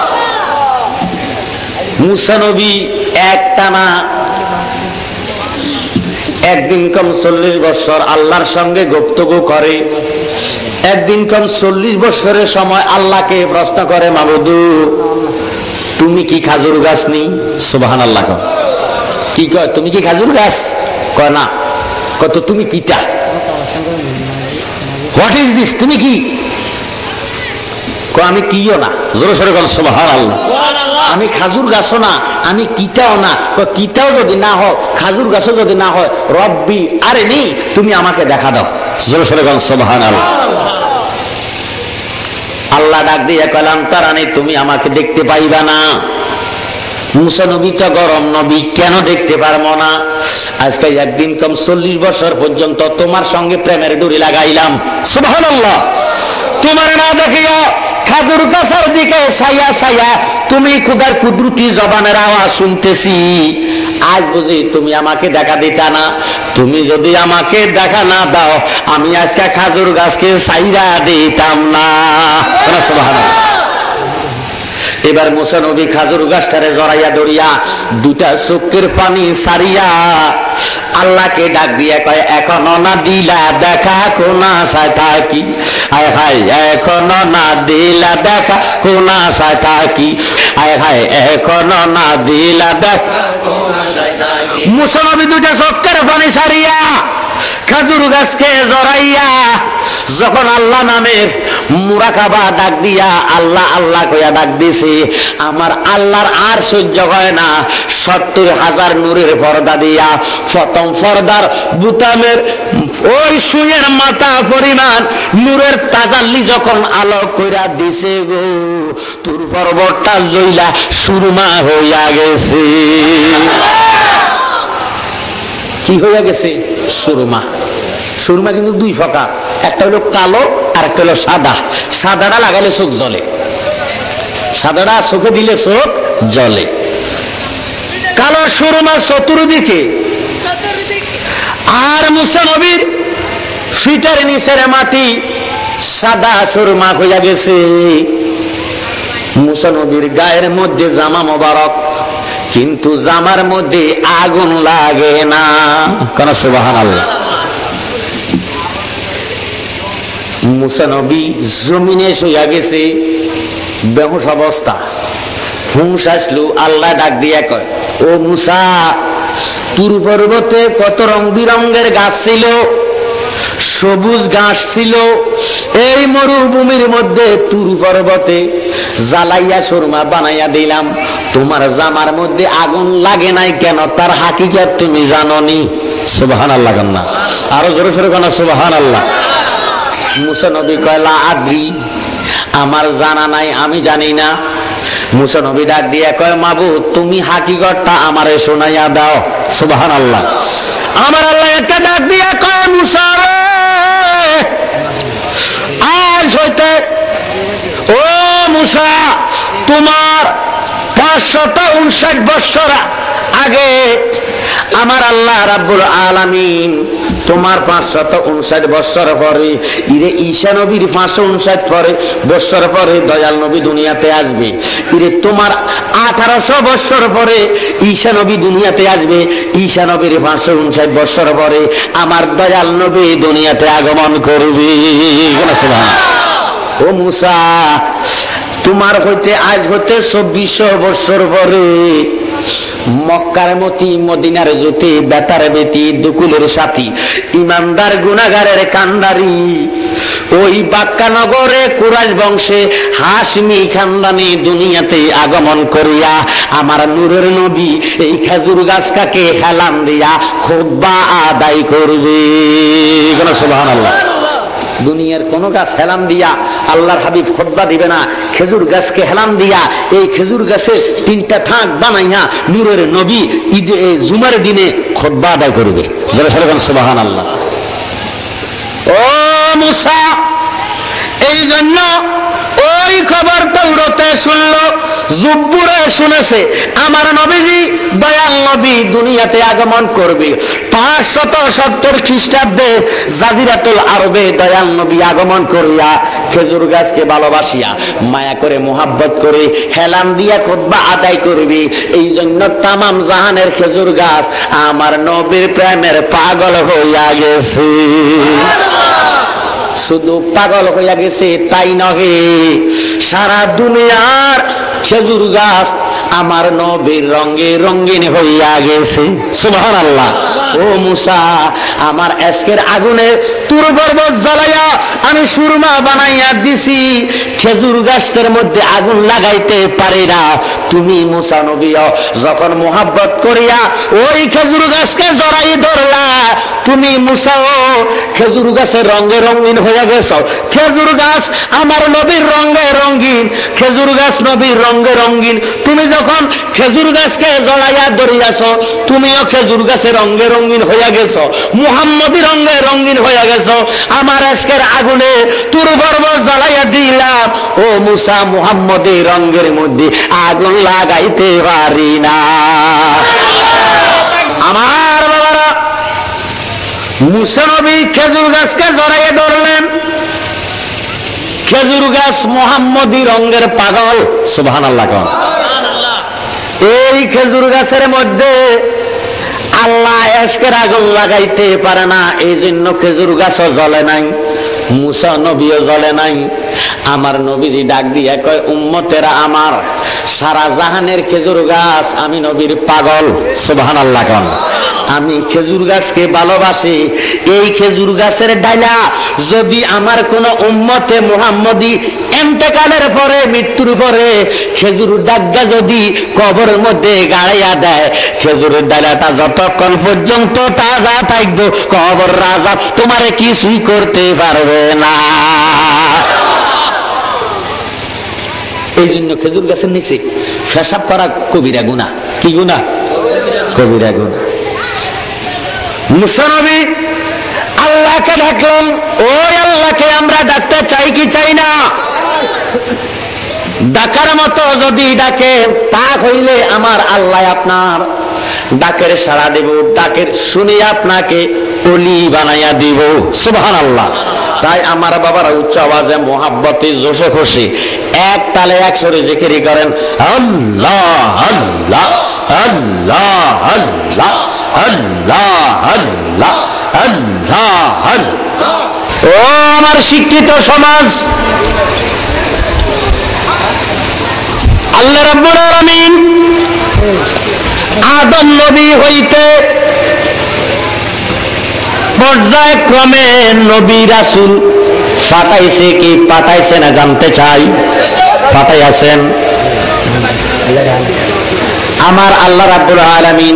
মুসা নবী একটানা একদিন কম চল্লিশ বছর আল্লাহর সঙ্গে গুপ্তগু করে। একদিন কম চল্লিশ বছরের সময় আল্লাহকে প্রশ্ন করে, মাবুদু, তুমি কি খাজুর গাছ নি? সুবহানাল্লাহ। কি কয়, তুমি কি খাজুর গাছ? কয় না। কত তুমি কিটা? What is this? তুমি কি? কয় আমি কিও না। জোরে সোরে বল সুবহানাল্লাহ। আমি খাজুর গাছও না, আমি কিটাও না। কিটাও যদি না হয়, খাজুর গাছও যদি না হয়, রব্বি আরে নি, তুমি আমাকে দেখা দাও। জোরে সোরে বল সুবহানাল্লাহ। আল্লাহ ডাক দিয়ে কইলাম, তারানি তুমি আমাকে দেখতে পাইবা না। মুসা নবী তো গরম নবী, কেন দেখতে পারবো না? আজকে একদিন কম চল্লিশ বছর পর্যন্ত তোমার সঙ্গে প্রেমের ডুরি লাগাইলাম। সুবহানাল্লাহ। তোমার না দেখিয়া খাজুর গাছের দিকে ছাইয়া ছাইয়া তুমি খুদার কুদরতি জবানের আওয়াজ শুনতেছি। আজ বুঝি তুমি আমাকে দেখা দিতা না। তুমি যদি আমাকে দেখা না দাও, আমি আজকে খাজুর গাছকে ছাইরা দিতাম না। সুবহানাল্লাহ। এবার মুসা নবী খাজুর গাছটারে জড়াইয়া ধরিয়া দুটা চোখের পানি সারিয়া আল্লাহকে ডাক দিয়া কয়, এখনো না দিলা দেখা কোন আশায় থাকি? আয় হায়, এখনো না দিলা দেখা কোন আশায় থাকি? আয় হায়, এখনো না দিলা দেখা কোন আশায় থাকি? মুসা নবী দুটা চোখের পানি সারিয়া খাজুর গাছকে জড়াইয়া যখন আল্লাহ নামের মুরাকাবা ডাক দিয়া আল্লাহ আল্লাহ কইয়া ডাক দিছে, আমার আল্লাহর আর সহ্য হয় না। সত্তর হাজার নূরের পর্দা দিয়া প্রথম পর্দার বুতামের ওই সুয়ের মাথা পরিমাণ নূরের তাজাল্লি যখন আলোক কইরা দিছে গো, তুর পর্বতটা জইলা সুরমা হইয়া গেছে। কি হইয়া গেছে? সুরমা। সুরমা কিন্তু দুই প্রকার, একটা হলো কালো আর একটা হলো সাদা। সাদাটা লাগাইলে চোখ জ্বলে, সাদাটা চোখে দিলে চোখ জ্বলে। কালো সুরমা চতুর্দিকে। আর মুসা নবীর ফিটার নিচের মাটি সাদা সুরমা হইয়া গেছে। মুসা নবীর গায়ের মধ্যে জামা মোবারক, কিন্তু জামার মধ্যে আগুন লাগে না। কেন? সুবহানাল্লাহ। মুসা নবী জমিনে শুইয়া গেছে, বেহুশ অবস্থা। হুঁশ আসলো, আল্লাহ ডাক দিয়া কয়, ও মুসা, তুর পর্বতে কত রং বিরঙ্গের গাছ ছিল, সবুজ ঘাস ছিল। এই মরুভূমির মধ্যে তুর পর্বতে জ্বালাইয়া সুরমা বানাইয়া দিলাম, তোমার জামার মধ্যে আগুন লাগে নাই কেন? তার হাকিকত তুমি জানোনি। সুবহানাল্লাহ। না আরো জোরে সোরে কেন? সুবহানাল্লাহ। মুসা নবী কয়, লা আদ্রি, আমার জানা নাই, আমি জানি না। মুসা নবী ডাক দিয়ে কয়, মাবুদ তুমি হাকিকতটা আমারে শোনাইয়া দাও। সুবহানাল্লাহ। আমার আল্লাহ একটা ডাক দিয়ে কয়, মুসা রে, আজ হইতে ও মুসা, তোমার পাঁচশত উনষাট বৎসর আগে আমার আল্লাহ রাব্বুল আলামিন তোমার পাঁচশত উনষাট বৎসর পরে, ইরে ঈসা নবীর পাঁচশো উনষাট পরে বৎসর পরে দয়াল নবী দুনিয়াতে আসবে। ইরে তোমার আঠারোশো বৎসর পরে ঈসা নবী দুনিয়াতে আসবে। ঈসা নবীর পাঁচশো উনষাট বৎসর পরে আমার দয়াল নবী দুনিয়াতে আগমন করবে। ও মুসা, তোমার হইতে আজ হইতে চব্বিশশো বৎসর পরে মক্কার মতি, মদিনার জ্যোতি, বেতার বেতি, দুকুলের সাথী, ইমানদার গুনাহগারের কান্দারি, ওই বাক্কা নগরে কুরাইশ বংশে হাশমি খানদানি দুনিয়াতে আগমন করিয়া আমার নূরের নবী এই খেজুর গাছটাকে হেলান দিয়া খুতবা আদায় করবে। সুবহানাল্লাহ। দুনিয়ার কোন গাছ হেলান দিয়া আল্লাহর হাবিব খুতবা দিবে না, খেজুর গাছকে হেলান দিয়া এই খেজুর গাছে তিনটা থাক বানাইয়া নূরের নবী ঈদে জুমার দিনে খুতবা আদায় করবে। সুবহানাল্লাহ। ও মুসা, এই জন্য ওই খবর তাওরাতে শুনল, জুব্বুরে শুনেছে আমার নবীজি দয়াল নবী দুনিয়াতে আগমন করবে। পাঁচশত সত্তর খ্রিস্টাব্দে জাজিরাতুল আরবে দয়াল নবী আগমন করিয়া খেজুর গাছকে ভালোবাসিয়া মায়া করে মোহাব্বত করে হেলান দিয়া খুতবা আদায় করবে। এই জন্য তামাম জাহানের খেজুর গাছ আমার নবীর প্রেমের পাগল হইয়া গেছে। শুধু পাগল হইয়া গেছে তাই নহে, সারা দুনিয়ার খেজুর গাছ আমার নবীর রঙে রঙিন হইয়া গেছে। সুবহানাল্লাহ। ও মুসা, আমার আজকের আগুনে তুর পর্বত জ্বালাইয়া আমি সুরমা বানাইয়া দিছি, খেজুর গাছের মধ্যে আগুন লাগাইতে পারি না। তুমি মুসা নবীও যখন মোহাব্বত করিয়া ওই খেজুর গাছকে জড়াই ধরলা, তুমি মুসাও খেজুর গাছের রঙে রঙিন হয়ে গেছ। খেজুর গাছ আমার নবীর রঙে রঙিন, খেজুর গাছ নবীর রঙে রঙিন। তুমি যখন খেজুর গাছকে জড়াইয়া ধরিয়াছ, তুমিও খেজুর গাছের রঙে রঙিন হয়ে গেছ, মুহাম্মদী রঙে রঙিন হয়ে গেছ। আমার আজকের আগুনে তুর পর্বত জ্বালাইয়া দিলাম, ও মুসা মুহাম্মদী রঙের মধ্যে আগুন লাগাইতে পারি না। আমার বাবারা, মুসা নবী খেজুর গাছকে জড়াইয়া ধরলেন, খেজুর গাছ মুহাম্মদী রঙের পাগল। সুবহানাল্লাহ। এই খেজুর গাছের মধ্যে আল্লাহ আজকের আগুন লাগাইতে পারে না, এই জন্য খেজুর গাছও জ্বলে নাই, মুসা নবীও জ্বলে নাই। আমার নবীজি ডাক দিয়া কয়, উম্মতেরা আমার, সারা জাহানের খেজুর গাছ আমি নবীর পাগল। সুবহানাল্লাহ। আমি খেজুর গাছকে ভালোবাসি। এই খেজুর গাছের ডাইলা যদি আমার কোন উম্মতে মুহাম্মদী এন্তেকালের পরে, মৃত্যুর পরে খেজুর ডাগা যদি কবরের মধ্যে গাড়াইয়া দেয়, খেজুরের ডালাটা যতক্ষণ পর্যন্ত তাজা থাকবে কবর রাজা তোমারে কিছুই করতে পারবে না। এই জন্য খেজুর গাছের নিচে পেশাব করা কবিরা গুনাহ। কি গুনাহ? কবিরা গুনাহ। মুসা নবী আল্লাহকে ডাকলাম, ওই আল্লাহকে আমরা ডাকতে চাই কি চাই না? ডাকার মতো যদি ডাকে তা হইলে আমার আল্লাহ আপনার ডাকের সাড়া দেব, ডাকের শুনে আপনাকে ওলি বানাইয়া দিব। সুবহানাল্লাহ। তাই আমার বাবারা উচ্চ আওয়াজে মোহাব্বতে জোশে খুশি এক তালে এক সুরে জিকির করেন, আল্লাহ আল্লাহ আল্লাহ আল্লাহ আল্লাহ আল্লাহ আল্লাহ আল্লাহ। ও আমার শিক্ষিত সমাজ, আল্লাহ রাব্বুল আলামিন আদম নবী হইতে পর্যায়ক্রমে নবী রাসূল পাঠাইছে কি পাঠাইছে না জানতে চাই? পাঠাইছেন। আমার আল্লাহ রাব্বুল আলামিন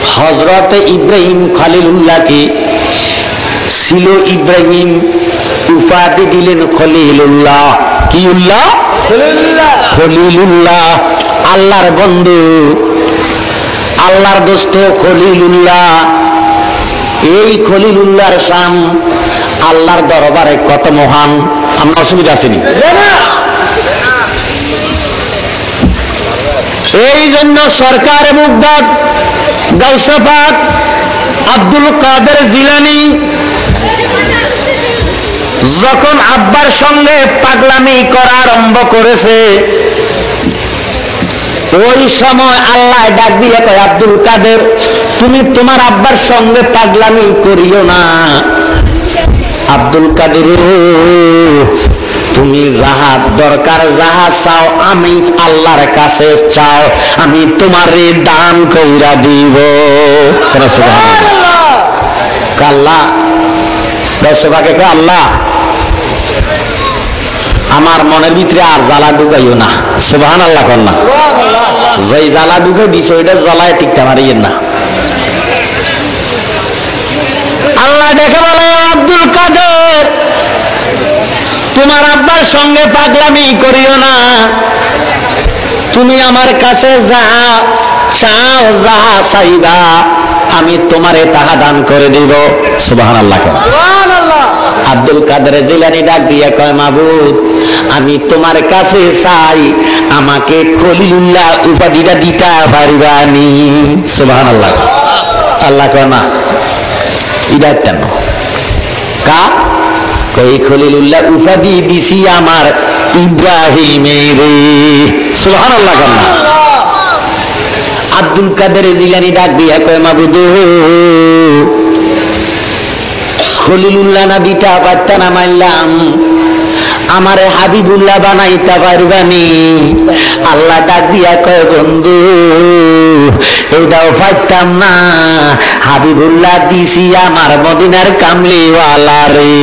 হযরত ইব্রাহিম খলিলুল্লাহকে ছিল ইব্রাহিম উপাধি দিলেন খলিলুল্লাহ। কি উল্লাহ? খলিলুল্লাহ, আল্লাহর বন্ধু, আল্লাহর দোস্ত খলিলুল্লাহ। এই খলিলুল্লাহর শান আল্লাহর দরবারে কত মহান। আমরা অসুবিধা আসেনি? এই জন্য সরকার মুগদার গাউসে পাক আব্দুল কাদের জিলানী যখন আব্বার সঙ্গে পাগলামি করা আরম্ভ করেছে, ওই সময় আল্লাহ ডাক দিয়ে কয়, আব্দুল কাদের তুমি তোমার আব্বার সঙ্গে পাগলামি করিও না। আব্দুল কাদের তুমি যাহা দরকার যাহা চাও আমি আল্লাহর কাছে চাও, আমি তোমারে দান কইরা দিব। আল্লাহ দর্শকে আল্লাহ আমার মনের ভিতরে আর জ্বালা ঢুকাইও না। সুবহানাল্লাহ কন্যা, যেই জ্বালা ঢুকে দিছ ওইটা জ্বালায় টিকতে পারিয়েন না। আল্লাহ দেখে বলে, আব্দুল কাদের তোমার আব্বার সঙ্গে পাগলামি করিও না, তুমি আমার কাছে যা চাও যা চাইবা আমি তোমারে তাহা দান করে দিব। সুবহানাল্লাহ। আব্দুল কাদের জিলানী ডাক দিয়ে কয়, মাবুদ আমি তোমার কাছে চাই আমাকে খলিলুল্লাহ উপাধিটা দিতে পারিবানি। সুবহানাল্লাহ। আল্লাহ কয় না, এটা কেন? কা কই খলিলুল্লাহ উপাধি দিছি আমার ইব্রাহিমের। সুবহানাল্লাহ। আব্দুল কাদের জিলানী ডাক দিয়া কয়, মাবুদ খলিলুল্লাহ না দিতে পারতা না মানলাম, আমারে হাবিবুল্লাহ বানাইতে পারবানি? আল্লাহ ডাক দিয়া কয়, বন্ধু এইটাও পারতাম না, হাবিবুল্লাহ দিছি আমার মদিনার কামলিওয়ালা রে।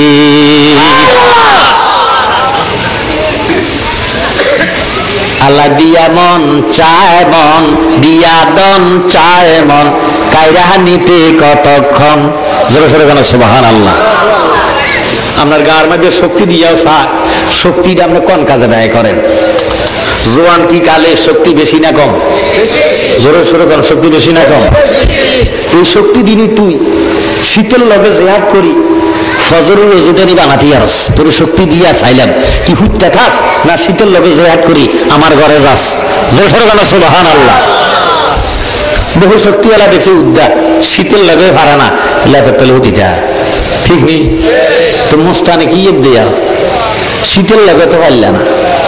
আল্লাহ দিয়া মন চায় মন, দিয়া দন চায় মন, কায়রা নিতে কতক্ষণ। জোরে সোরে কেন সুবহানাল্লাহ। আপনার গার মধ্যে শক্তি দিয়াও স্যার, শক্তিটা আপনি কোন কাজে ব্যয় করেন? জোয়ান কি কালে শক্তি বেশি না কম? জোরে সোরে কেন শক্তি বেশি না কম? এই শক্তি দিনই তুই শীতের লগে জেহাদ করি ফজরের রোজুদারি বানাতে আরস, তোর শক্তি দিয়া চাইলাম কি হুটতে থাস না শীতের লগে জেহাদ করি আমার ঘরে যাস। জোরে সোরে কেন সুবহানাল্লাহ। বহু শক্তিওয়ালা দেখছে উদ্যা শীতের লগে ভাড়া না লেপের তলে হতিটা ঠিক নেই তো মোস্তানে কি দেয়া শীতের লগে তো পারল না।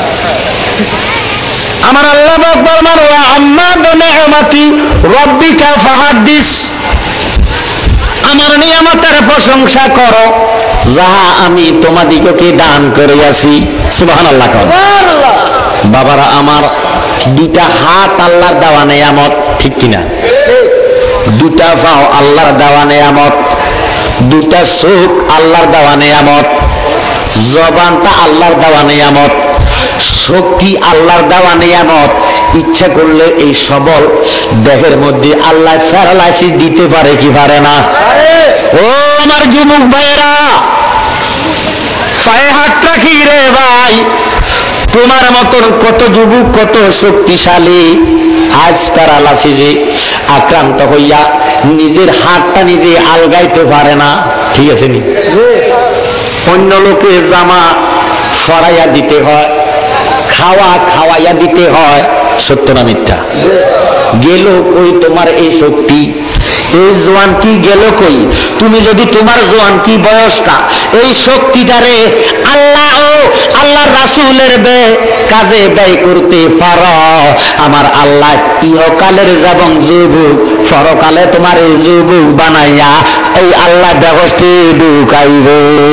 আমার আল্লাহ আকবার মারওয়া আম্মা বিনিআমাতি রাব্বিকা ফাহাদ্দিস, আমার নিয়ামতের প্রশংসা করো যাহা আমি তোমাদিগকে দান করিয়াছি। সুবহানাল্লাহ। সুবহানাল্লাহ। বাবারা আমার দুটা হাত আল্লাহর দেওয়া নিয়ামত, ঠিক কিনা? দুটা পাও আল্লাহর দেওয়া নিয়ামত, দুটা চোখ আল্লাহর দেওয়া নিয়ামত, জবানটা আল্লাহর দেওয়া নিয়ামত, শক্তি আল্লাহর দেওয়া নিয়ামত। ইচ্ছা করলে এই সবল দেহের মধ্যে আল্লাহ প্যারালাইসিস দিতে পারে কি পারে না? ও আমার যুবক ভাইয়েরা, পায়ে হাত রাখি রে ভাই, তোমার মতন কত যুবক কত শক্তিশালী আজ প্যারালাইসিসে আক্রান্ত হইয়া নিজের হাতটা নিজে আলগাইতে পারে না। ঠিক আছে নি? অন্য লোকে জামা সরাইয়া দিতে হয়, খাওয়া খাওয়াইয়া দিতে হয়, সত্য না মিথ্যা? গেল কই তোমার এই শক্তি? এই জোয়ান কি গেল কই? তুমি যদি তোমার জোয়ান কি বয়সটা এই শক্তিটারে আল্লাহ ও আল্লাহর রাসূলের বে কাজে ব্যয় করতে পারো, আমার আল্লাহ ইহকালের যেমন যুবক পরকালে তোমার এই যুবক বানাইয়া এই আল্লাহ ব্যবস্থা ঢুকাইব।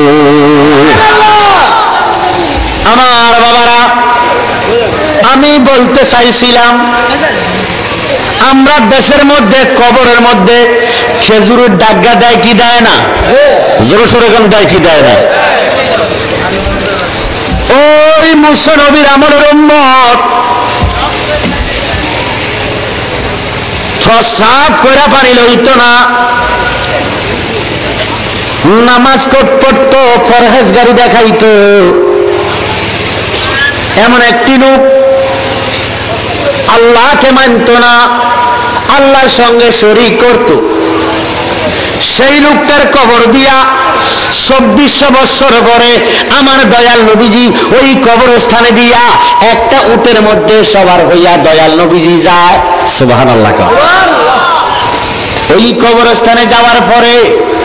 আমার বাবারা, আমি বলতে চাইছিলাম আমরা দেশের মধ্যে কবরের মধ্যে খেজুরের ডাগা দেয় কি দেয় না? জোরে সোরে কোন দেয় কি দেয় না? ওই মুসা নবীর আমলের উম্মত সাফ কইরা পানি লইত না, নামাজ পড়তো, পরহেজগারি দেখাইতো। এমন একটি লোক আল্লাহকে মানত না, আল্লাহর সঙ্গে শরীক করত। সেই লোকটার কবর দিয়া চব্বিশশো বৎসর পরে আমার দয়াল নবীজি ওই কবরস্থানে দিয়া একটা উটের মধ্যে সবার হইয়া দয়াল নবীজি যায়। সুবহানাল্লাহ। ওই কবরস্থানে যাওয়ার পরে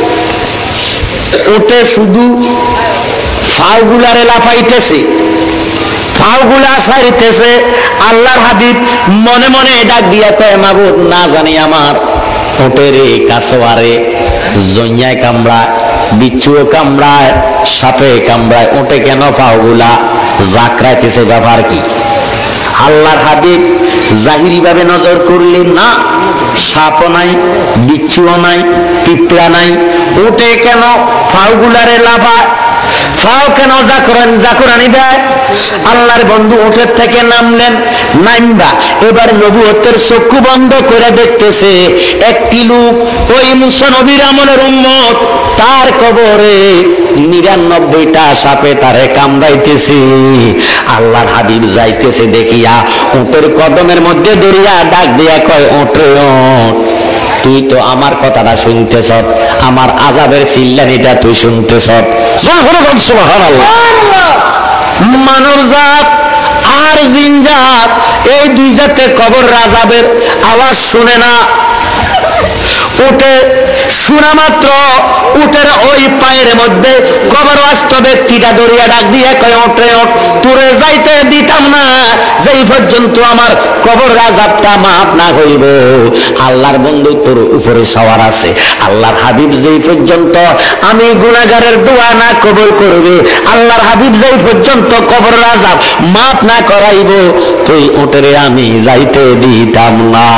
উটে শুধু ফাউগুলারে লাফাইতেছে, ফাউগুলা সারিতেছে। আল্লাহর হাবিব মনে মনে ডাক দিয়া কয়, মাবুদ, না জানি আমার উটেরে কাছওয়ারে জঞ্জায় কামড়ায়, বিচ্ছুও কামড়ায়, সাপে কামড়ায়, উটে কেন পাওগুলা জাকরাইতেছে, ব্যাপার কি? আল্লাহর হাবিব জাহিরি ভাবে নজর করলেন না, সাপও নাই, বিচ্ছুও নাই, পিঁপড়া নাই, উটে কেন পাওগুলারে লাফায়, ফাও কেন জাকরান জাকরানি দেয়? আল্লাহর বন্ধু উঠের থেকে নামলেন, নাইমবা এবার নবুয়তের চক্ষু বন্ধ করে দেখতেছে একটি লোক ওই মুসা নবীর আমলের উম্মত, তার কবরে নিরানব্বইটা সাপে তারে কামড়াইতেছে। আল্লাহর হাবিব যাইতেছে দেখিয়া উটের কদমের মধ্যে দড়িয়া ডাক দিয়া কয়, ওঠে ওঠ, তুই তো আমার কথাটা শুনতেছ, আমার আযাবের চিল্লানিটা তুই শুনতেছ। সুবহানাল্লাহ। মানব জাত আর জিন জাত এই দুই জাতে কবর আযাবের আওয়াজ শুনে না। উঠে শোনা মাত্র উটের ওই পায়ের মধ্যে কবরস্থ ব্যক্তিটা দড়িয়া ডাক দিয়ে কয়, ওঠে ওঠ, তোরে যাইতে দিতাম না যেই পর্যন্ত আমার কবর আযাবটা মাফ না হইব। আল্লাহর বন্ধু তোর উপরে সওয়ার আছে। আল্লাহর হাবিব যেই পর্যন্ত আমি গুনাহগারের দোয়া না কবুল করবে, আল্লাহর হাবিব যেই পর্যন্ত কবর আযাব মাফ না করাইব, তুই উটেরে আমি যাইতে দিতাম না।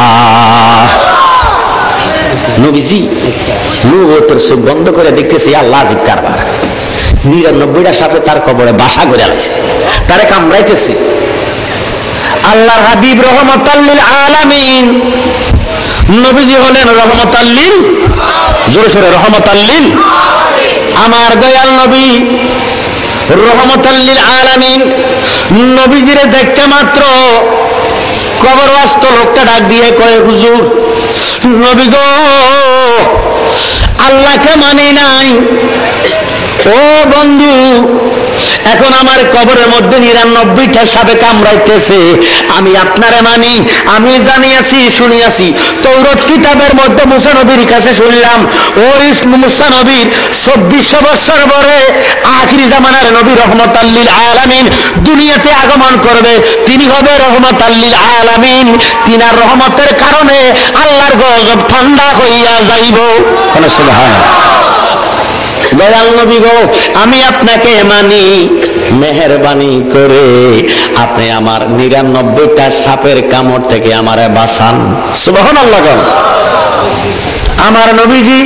নবীজি নবুয়তের চোখ বন্ধ করে দেখতেছে, আল্লাহ আযীব কারবার। নিরানব্বইটা সাপে তার কবরে বাসা করে আছে, তারে কামড়াইতেছে। আল্লাহর হাবিব রহমাতাল লিল আলামিন, নবীজি হলেন রহমাতাল লিল, জোরে সোরে রহমাতাল লিল। আমার দয়াল নবী রহমাতাল লিল আলামিন, নবীজিরে দেখতে মাত্র কবরস্থ লোকটা ডাক দিয়ে কয়, হুজুর, নবী গো, আল্লাহকে মানি নাই, ও বন্ধু, এখন আমার কবরের মধ্যে নিরানব্বইটা সাপে কামড়াইতেছে, আমি আপনারে মানি, আমি জানিয়াছি শুনিয়াছি। তৌরাত কিতাবের মধ্যে মুসা নবীর কাছে শুনলাম, ওই মুসা নবীর চব্বিশশো বৎসর পরে আখিরি জামানার নবী রহমাতাল লিল আলামিন দুনিয়াতে আগমন করবে, তিনি হবে রহমাতাল লিল আলামিন। তিনার রহমতের কারণে আল্লাহর গজব ঠান্ডা হইয়া যাইব। সুবহানাল্লাহ। দয়াল নবী গো, আমি আপনাকে মানি, মেহেরবানি করে আপনি আমার নিরানব্বইটা সাপের কামড় থেকে আমারে বাঁচান। সুবহানাল্লাহ। আমার নবীজি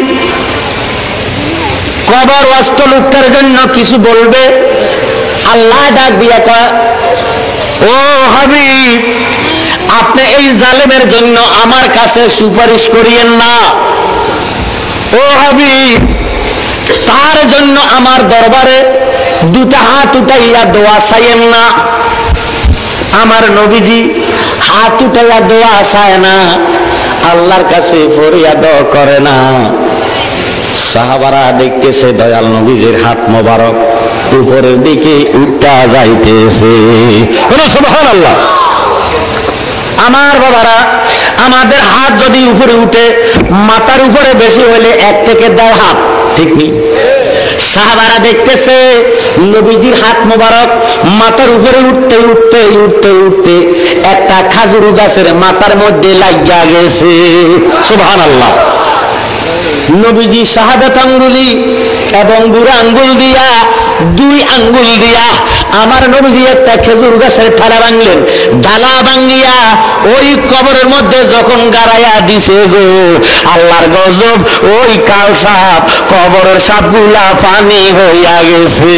কবরস্থ লোকটার জন্য কিছু বলবে, আল্লাহ ডাক দিয়া কয়, ও হাবিব, আপনি এই জালেমের জন্য আমার কাছে সুপারিশ করিয়েন না। ও হাবিব, তার জন্য আমার দরবারে দুটা হাত উঠাইয়া দোয়া চাইয়েন না। আমার নবীজি হাত উঠাইয়া দোয়া চায় না, আল্লাহর কাছে ফরিয়াদ করে না। সাহাবারা দেখতেছে দয়াল নবীজির হাত মোবারক উপরের দিকে উঠা যাইতেছে। সুবহানাল্লাহ। আমার বাবারা, আমাদের হাত যদি উপরে উঠে, মাথার উপরে বেশি হলে এক থেকে দেড় হাত, ঠিক নেই? সাহাবারা দেখতেছে নবীজির হাত মোবারক মাথার উপরে উঠতে উঠতে উঠতে উঠতে একটা খাজুর গাছের মাথার মধ্যে লাগিয়া গেছে। সুবহানাল্লাহ। নবীজি শাহাদাত আঙ্গুলি এবং বুড়া আঙ্গুল দিয়া, দুই আঙ্গুল দিয়া আমার নবীজি একটা খেজুর গাছের ঠালা ভাঙলেন, ডালা ভাঙ্গিয়া ওই কবরের মধ্যে যখন গাড়াইয়া দিছে গো, আল্লাহর গজব, ওই কাল সাপ, কবরের সাপগুলা পানি হইয়া গেছে।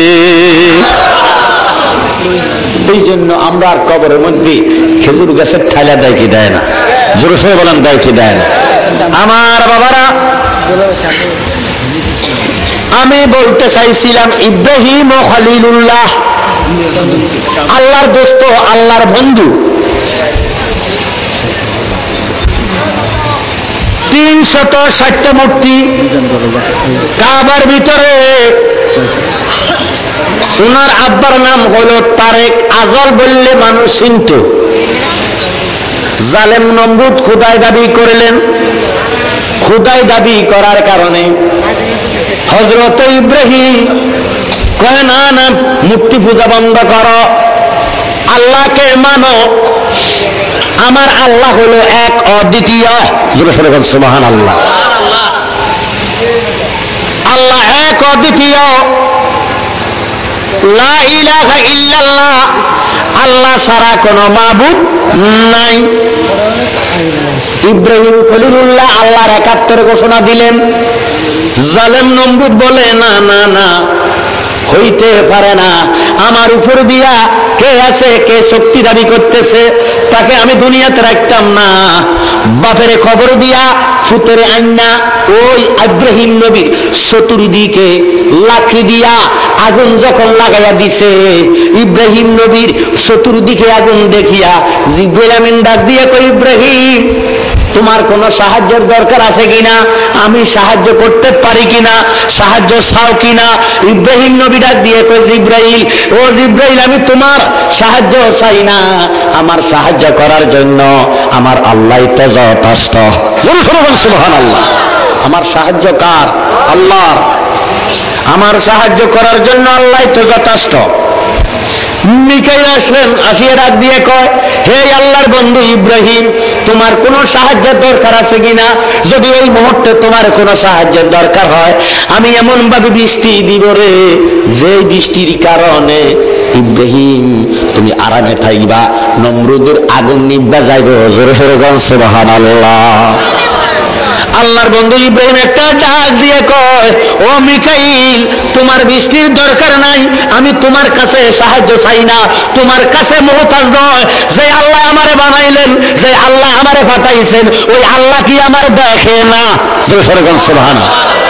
এই জন্য আমরা আর কবরের মধ্যে খেজুর গাছের ঠালা দেয় কি দেয় না? জোরে সরে বলেন, দেয় কি দেয় না? আমার বাবারা, আমি বলতে চাইছিলাম ইব্রাহিম ও খলিলুল্লাহ, আল্লাহর দোস্ত, আল্লাহর বন্ধু। তিনশত ষাটটা মূর্তি কাবার ভিতরে। উনার আব্বার নাম হলো তারেক আজল, বললে মানুষ চিনত। জালেম নমরুদ খুদাই দাবি করলেন। খুদাই দাবি করার কারণে হযরত ইব্রাহিম কয় না না, মূর্তি পূজা বন্ধ করো, আল্লাহকে মানো। আমার আল্লাহ হলো এক অদ্বিতীয়। সুবহানাল্লাহ। আল্লাহ এক অদ্বিতীয়, লা ইলাহা ইল্লাল্লাহ, আল্লাহ ছাড়া কোনো মাবুদ নাই। ইব্রাহিম খলিলুল্লাহ আল্লাহর একাত্তর ঘোষণা দিলেন। জালেম নমরুদ বলে না না না, হইতে পারে না, আমার উপর দিয়া কে আছে, কে শক্তি দাবি করতেছে, তাকে আমি দুনিয়াতে রাখতাম না। বাপের খবর দিয়া ফুতের আইনা ওই ইব্রাহিম নবীর চতুর্দিকে লাকড়ি দিয়া আগুন যখন লাগাইয়া দিছে, ইব্রাহিম নবীর চতুর্দিকে আগুন দেখিয়া জিবরাইল আমিন ডাক দিয়ে কই, ইব্রাহিম তোমার কোনো সাহায্যের দরকার আছে কিনা, আমি সাহায্য করতে পারি কিনা, সাহায্য চাও কিনা। ইব্রাহিম নবী ডাক দিয়ে কই, জিবরাইল, ও জিবরাইল, আমি তোমার সাহায্য চাই না, আমার সাহায্য করার জন্য আমার আল্লাহই তো যথেষ্ট। সুবহানাল্লাহ। আমার সাহায্য কার? আল্লাহর। আমার সাহায্য করার জন্য আল্লাহই তো যথেষ্ট। মিকাইল আসলেন, আসিয়া ডাক দিয়ে কয়, হে আল্লাহর বন্ধু ইব্রাহিম, তোমার কোনো সাহায্যের দরকার আছে কিনা? যদি এই মুহূর্তে তোমার কোনো সাহায্যের দরকার হয়, আমি এমন ভাবে বৃষ্টি দিব রে, যে বৃষ্টির কারণে ইব্রাহিম তুমি আরামে থাকবা, নমরুদের আগুন নিভা যাইব। জোরে জোরে গান সুবহানাল্লাহ। আল্লাহর বন্ধু ইব্রাহিম একটা ডাক দিয়ে কয়, ও মিকাইল, তোমার বৃষ্টির দরকার নাই, আমি তোমার কাছে সাহায্য চাই না, তোমার কাছে মুহতাজ নয়। যে আল্লাহ আমারে বানাইলেন, যে আল্লাহ আমারে পাঠাইছেন, ওই আল্লাহ কি আমার দেখে না? সুবহানাল্লাহ।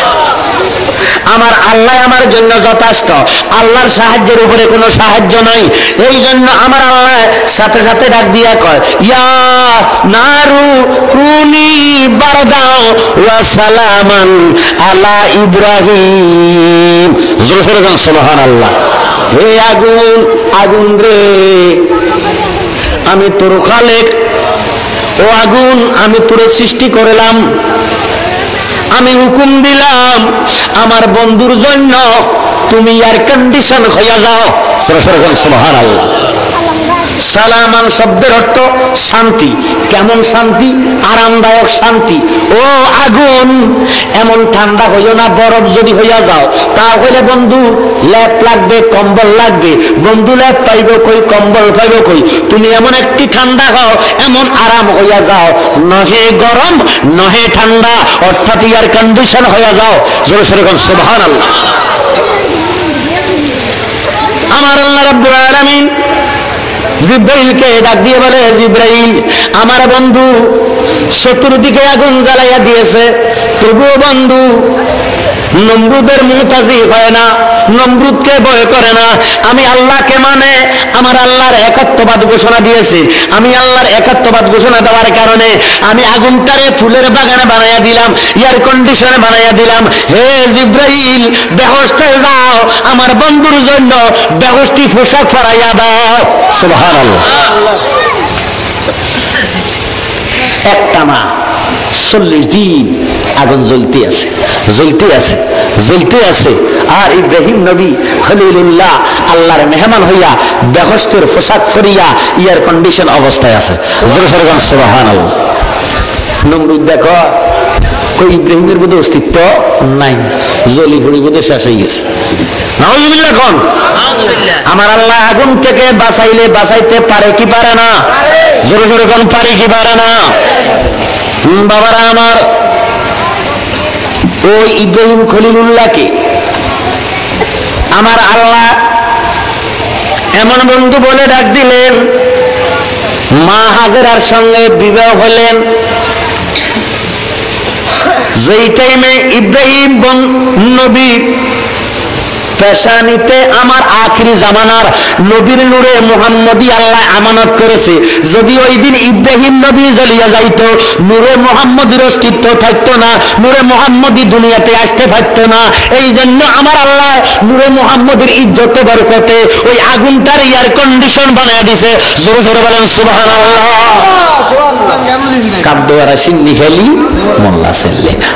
আমার আল্লাহ আমার জন্য যথেষ্ট, আল্লাহর সাহায্যের উপরে কোনো সাহায্য নাই। এই জন্য আমার আল্লাহ সাথে সাথে ডাক দিয়া কয়, ইয়া নারু কুনি বারদাও ওয়া সালামান আলা ইব্রাহিম। জোরে জোরে গান সুবহানাল্লাহ। হে আগুন, আগুন রে, আমি তোর খালেক। ও আগুন, আমি তোরে সৃষ্টি করলাম, আমি হুকুম দিলাম আমার বন্ধুর জন্য তুমি এয়ার কন্ডিশন হইয়া যাও। সুবহানাল্লাহ। সালামান শব্দের অর্থ শান্তি। কেমন শান্তি? আরামদায়ক শান্তি। ও আগুন, এমন ঠান্ডা হইও না, বরফ যদি হইয়া যাও তাহলে বন্ধু ল্যাপ লাগবে, কম্বল লাগবে। বন্ধু ল্যাপ পাইব কই, কম্বল পাইব কই? তুমি এমন একটি ঠান্ডা হও, এমন আরাম হইয়া যাও, নহে গরম নহে ঠান্ডা, অর্থাৎ এয়ার কন্ডিশন হইয়া যাও। জোরে সোরে কোন সুবহানাল্লাহ। আমার আল্লাহ রাব্বুল আলামিন জিব্রাইলকে ডাক দিয়ে বলে, জিব্রাইল, আমার বন্ধু চতুর্দিকে আগুন জ্বালাইয়া দিয়েছে, তবুও বন্ধু নমরুদের মুতাজি হয় না, নমরুদকে ভয় করে না। আমি আল্লাহকে মানে, আমার আল্লাহর একাত্মবাদ ঘোষণা দিয়েছি। আমি আল্লাহর একাত্মবাদ ঘোষণা দেওয়ার কারণে আমি আগুনটারে ফুলের বাগানে বানাইয়া দিলাম, এয়ার কন্ডিশনে বানাইয়া দিলাম। হে জিব্রাইল, বেহস্তে যাও, আমার বন্ধুর জন্য বেহস্তি পোশাক পরাইয়া দাও। সুবহানাল্লাহ। একটা না, চল্লিশ দিন আগুন জ্বলতে আছে, জ্বলতে আছে, জ্বলতে আছে। আর ইব্রাহিম নবী খলিলুল্লাহ আল্লাহর মেহমান হইয়া বেহস্তের পোশাক পরিয়া এয়ার কন্ডিশন অবস্থায় আছে। সুবহানাল্লাহ। নমরুদ দেখো কই ইব্রাহিমের বোধ অস্তিত্ব নাই, জলি পড়ি বোধ শেষ হয়ে গেছে। নাউজুবিল্লাহ কোন? আমার আল্লাহ আগুন থেকে বাঁচাইলে বাঁচাইতে পারে কি পারে না? জোরে জোরে কোন পারে কি পারে না? বাবারা আমার, ওই ইব্রাহিম খলিলুল্লাহকে আমার আল্লাহ এমন বন্ধু বলে ডাক দিলেন, মা হাজেরার সঙ্গে বিবাহ হলেন। যেই টাইমে ইব্রাহিম নবী পেশানিতে আমার আখিরি জামানার নবীর নূরে মুহাম্মদী আল্লাহ আমানত করেছে, যদি ওই দিন ইব্রাহিম নবী জ্বলিয়া যাইত, নূরে মুহাম্মদীর অস্তিত্ব থাকতো না, নূরে মুহাম্মদী দুনিয়াতে আসতে পারতো না। এই জন্য আমার আল্লাহ নূরে মুহাম্মদীর ইজ্জতে বরকতে ওই আগুনটার এয়ার কন্ডিশন বানায় দিছে। জোরে জোরে বলেন সুবহানাল্লাহ। কাবদোয়ারা সিন্নি খেলি মোল্লা সেল্লে না।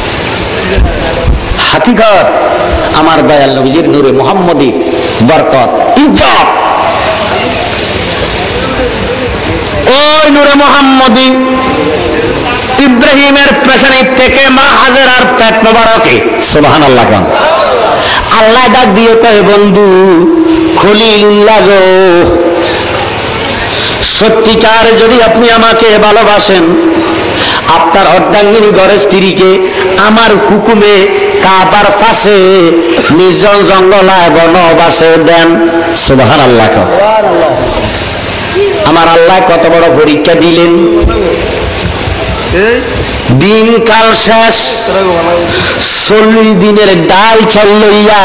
হাকিকত আমার দয়াল নবীজির নূরে মুহাম্মদী বরকত ইজ্জত। ওই নূরে মুহাম্মদী ইব্রাহিমের পেছনে থেকে মা হাজেরার পেট মোবারকে সুবহানাল্লাহ কোন আল্লাহ ডাক দিয়ে কয়, বন্ধু খলিলুল্লাহ গো, সত্যিকার যদি আপনি আমাকে ভালোবাসেন, আপনার অর্ধাঙ্গিনী ঘরের স্ত্রীকে আমার হুকুমে কাবার পাশে নির্জন জঙ্গলায় বনবাসে দেন। সুবহানাল্লাহ। আমার আল্লাহ কত বড় পরীক্ষা দিলেন। দিন কাল শেষ, চল্লিশ দিনের ডাল চাল লইয়া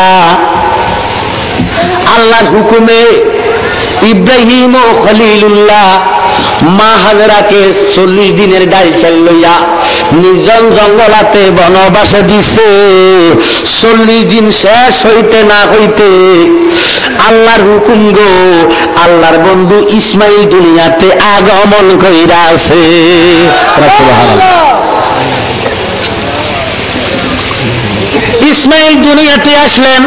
আল্লাহর হুকুমে ইব্রাহিম ও খলিলুল্লাহ মা হাজেরাকে চল্লিশ দিনের ডাল চাল লইয়া নির্জন জঙ্গলাতে বনবাসে দিছে। চল্লিশ দিন শেষ হইতে না হইতে আল্লাহর হুকুম গো, আল্লাহর বন্ধু ইসমাইল দুনিয়াতে আগমন কইরা আছে। ইসমাইল দুনিয়াতে আসলেন।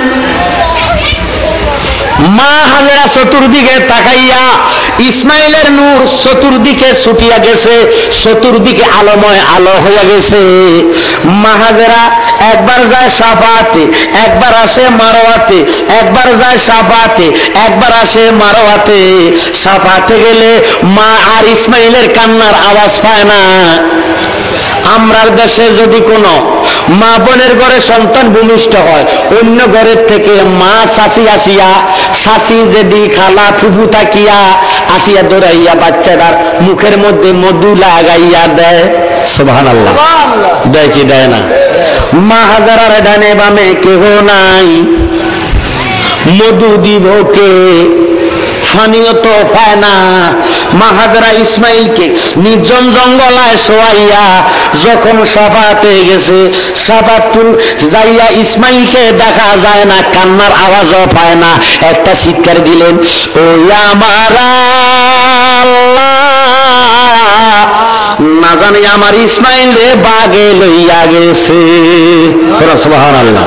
মা হাজেরা চতুর্দিকে তাকাইয়া, ইসমাইলের নূর চতুর্দিকে ছুটিয়া গেছে, চতুর্দিকে আলোময় আলো হইয়া গেছে। মা হাজেরা একবার যায় সাফাতে, একবার আসে মারোয়াতে, একবার যায় সাফাতে, একবার আসে মারোয়াতে। সাফাতে গেলে মা আর ইসমাইলের কান্নার আওয়াজ পায় না। আমরার দেশে যদি কোনো মা বোনের ঘরে সন্তান ভূমিষ্ঠ হয়, অন্য ঘরের থেকে মা শাশি আসিয়া, শাশি যদি খালা ফুফু তাকিয়া আসিয়া দৌড়াইয়া বাচ্চাটার মুখের মধ্যে মধু লাগাইয়া দেয়। সুবহানাল্লাহ। দেয় কি দেয় না? মা হাজারার ডানে বামে কেহ নাই, মধু দিব কে? ফানিও তো পায় না। মা হাজেরা ইসমাইলকে নির্জন জঙ্গলায় শোয়াইয়া যখন সাফাতে গেছে, সাফাতুল যাইয়া ইসমাইলকে দেখা যায় না, কান্নার আওয়াজও পায় না। একটা চিৎকার দিলেন, ও আমার আল্লাহ, না জানি আমার ইসমাইল রে বাগে লইয়া গেছে। সুবহানাল্লাহ।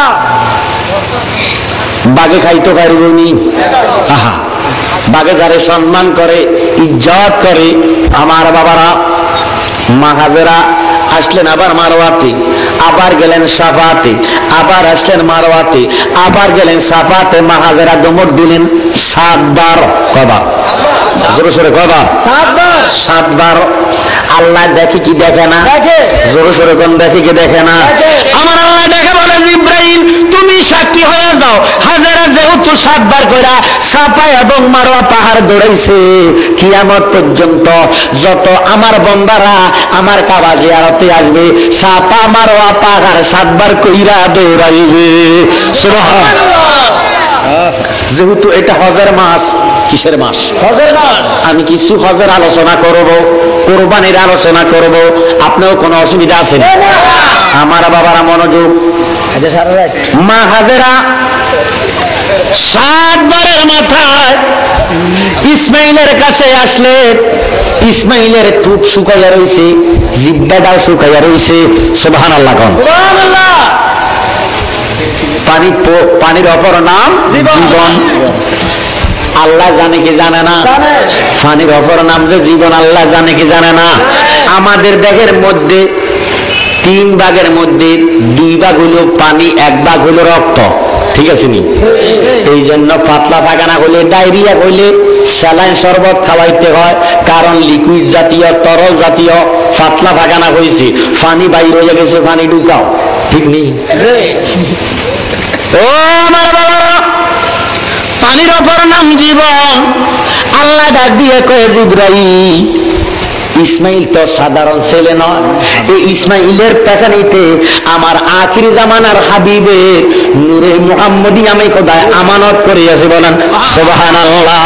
বাগে খাইতে পারবনি। আহা, বাগে যারে সম্মান করে, ইজ্জত করে। আমার বাবারা, মা হাজেরা আসলেন আবার মারওয়াতে, আবার গেলেন সাফাতে, আবার আসলেন মারওয়াতে, আবার গেলেন সাফাতে। মা হাজেরা দমড় দিলেন সাতবার। কবার? জোরে সোরে কবার? সাতবার। সাতবার। আল্লাহ দেখে কি দেখে না? জোরে সোরে কোন দেখে কি দেখে না? আমার আল্লাহ দেখে বলেন, ইব্রাহিম তুমি সাক্ষী হয়ে যাও, হাজেরা যেহেতু সাতবার কইরা সাফা এবং মারওয়া পাহাড় দৌড়াইছে, কিয়ামত পর্যন্ত যত আমার বন্দারা আমার কাবা জিয়ারতে আসবে, সাফা মারওয়া পাহাড় সাতবার কইরা দৌড়াইবে। সুবহানাল্লাহ। যেহেতু এটা হজের মাস, কিসের মাস? হজের মাস। আমি কিছু হজের আলোচনা করব, কোরবানির আলোচনা করব, আপনারও কোনো অসুবিধা আছে না? আমার বাবারা মনোযোগ। মা হাজেরা সাতবারের মাথায় ইসমাইলের কাছে আসলে, ইসমাইলের টুক শুকাইয়া রয়েছে, জিব্বাটাও শুকাইয়া রয়েছে। সুবহানাল্লাহ। সুবহানাল্লাহ। পানি, পানির অপর নাম জীবন। আল্লাহ জানে কি জানে না? পানির অপর নাম যে জীবন, আল্লাহ জানে কি জানে না? আমাদের দেহের মধ্যে তিন ভাগের মধ্যে দুই ভাগ হলো পানি, এক ভাগ হলো রক্ত। ঠিক আছে নি? এই জন্য পাতলা পায়খানা হলে, ডায়রিয়া হইলে স্যালাইন শরবত খাওয়াইতে হয়, কারণ লিকুইড জাতীয় তরল জাতীয় পাতলা পায়খানা হয়েছে, পানি বাইর হয়ে গেছে, পানি ঢুকাও। ঠিক নেই? ও আমার বাবা, পানির অপর নাম জীবন। আল্লাহ ডাক দিয়ে কয়ে, জিবরাইল ইসমাইল তো সাধারণ ছেলে নয়, এই ইসমাইলের পেছানিতে আমার আখির জামানার হাবিবের নূরে মুহাম্মদী আমি খোদায় আমানত করিয়াছি, বলেন সুবহানাল্লাহ।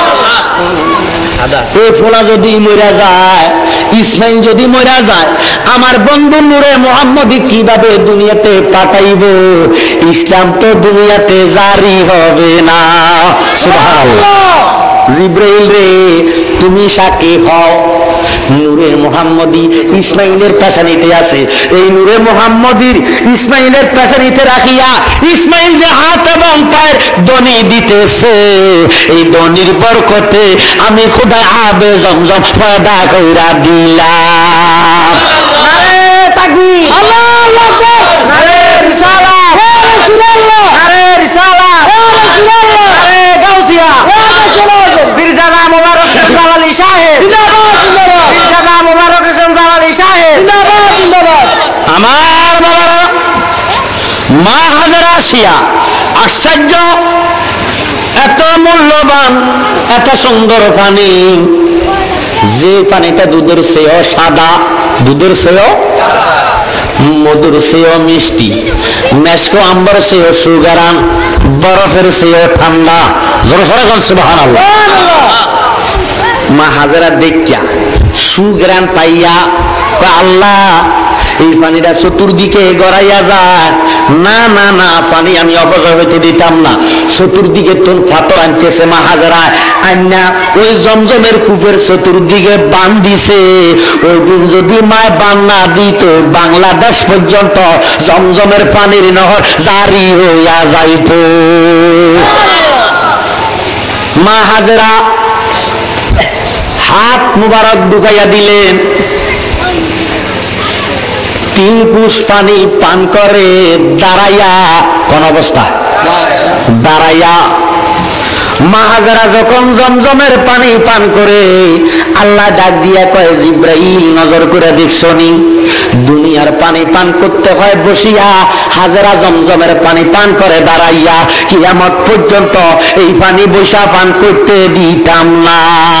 এই ফোলা যদি মরা যায়, ইসমাইল যদি মরা যায়, আমার বন্ধু নূরে মুহাম্মদী কিভাবে দুনিয়াতে পাঠাইব? ইসলাম তো দুনিয়াতে জারি হবে না। সুবহানাল্লাহ। জিবরাইল রে তুমি সাক্ষী হও, নূরে মুহাম্মদী ইসমাইলের পেছানিতে আছে। এই নূরে মুহাম্মদীর ইসমাইলের পেছানিতে রাখিয়া ইসমাইল যে হাত এবং পায়ের দনি দিতেছে, এই দনির বরকতে আমি খোদা আবে জমজম পয়দা কইরা দিলাম। নারে তাকবীর, আল্লাহু আকবার, নারে রিসালাত, রাসূলুল্লাহ, নারে রিসালাত, রাসূলুল্লাহ, নারে গাউসিয়া, রাসূলুল্লাহ, বীরজাদা মুবারক জালালি সাহেব জিন্দাবাদ, জিন্দাবাদ, বীরজাদা মুবারক জালালি সাহেব জিন্দাবাদ, জিন্দাবাদ। আমার বাবারা, মা হাজারা আসিয়া আশ্চর্য, এত মূল্যবান এত সুন্দর পানি, যে পানিটা দুধের চেয়েও সাদা, দুধের চেয়েও মধুর চেয়েও মিষ্টি, মেশকো আম্বর চেয়েও সুগারান, বরফের চেয়েও ঠান্ডা। জোরে সরে বল সুবহানাল্লাহ। মা হাজারা দেখিয়া সুগ্রান পাইয়া আল্লাহ এই পানিটা চতুর্দিকে গড়াইয়া যায়, না না না পানি আমি অপচয় হইতে দিতাম না। চতুর্দিকে তোর পাথর আনতেছে মা হাজারা, আন্না ওই জমজমের কূপের চতুর্দিকে বান দিছে। ওই দিন যদি মায় বান না দিত, বাংলাদেশ পর্যন্ত জমজমের পানির নহর জারি হইয়া যাইত। মা হাজারা হাত মুবারক ঢুকাইয়া দিলেন, তিন কুশ পানি পান করে দাঁড়াইয়া। কোন অবস্থা? দাঁড়াইয়া। মা হাজারা যখন জমজমের পানি পান করে, আল্লাহ ডাক দিয়া কয়, জিব্রাইল নজর করে দেখছনি, দুনিয়ার পানি পান করতে হয় বসিয়া, হাজারা জমজমের পানি পান করে দাঁড়াইয়া। কিয়ামত পর্যন্ত এই পানি বৈশা পান করতে দিতাম না।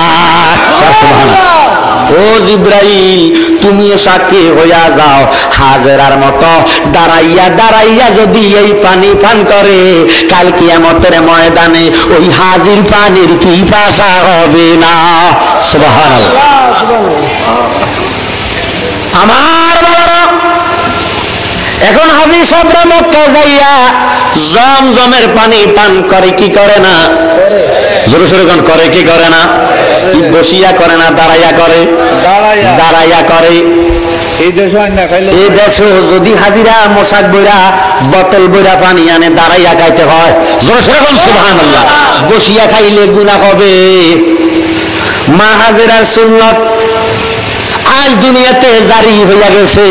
ও জিব্রাইল, তুমি সাক্ষী হইয়া যাও, হাজেরার মতো দাঁড়াইয়া দাঁড়াইয়া যদি এই পানি পান করে, কাল কিয়ামতের ময়দানে ওই হাজির পানির পিপাসা হবে না। সুবহানাল্লাহ। আমার বাবারা, এখন হাজি সাহেবরা মক্কা যাইয়া জমজমের পানি পান করে কি করে না? জোরে সোরে গান করে কি করে না? বসিয়া করে না দাঁড়াইয়া করে? দাঁড়াইয়া করে। এই দেশে যদি হাজিরা মোশাক বইরা বোতল বইরা পানি আনে, দাঁড়াইয়া খাইতে হয়। জোরে সোরে গান সুবহানাল্লাহ। বসিয়া খাইলে গুনাহ হবে। মা হাজিরার সুন্নত আজ দুনিয়াতে জারি হইয়া গেছে,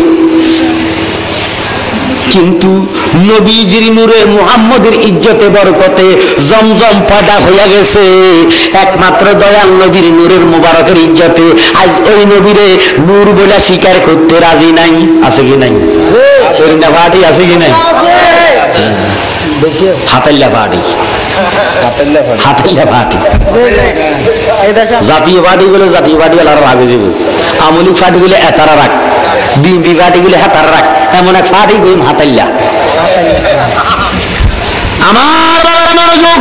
কিন্তু নবীজির নূরে মুহাম্মদের ইজ্জতে বরকতে জমজম পয়দা হইয়া গেছে। একমাত্র দয়াল নবীর নূরের মুবারকের ইজ্জতে আজ ওই নবীরে নূর বলে স্বীকার করতে রাজি নাই। আছে কি নাই? পার্টি আছে কি নাই? হাতাল্লা পার্টি, হাতাল্লা পার্টি। জাতীয় পার্টি গুলো জাতীয় পার্টি আলার ভাগে যাবে, আমলিক পার্টি গুলো এতারা রাখ, বিএনপি পার্টি গুলো হেতারা রাখ, এমন এক পার্টি গুলো হাতাল্লা। আমার বাবার মনোযোগ,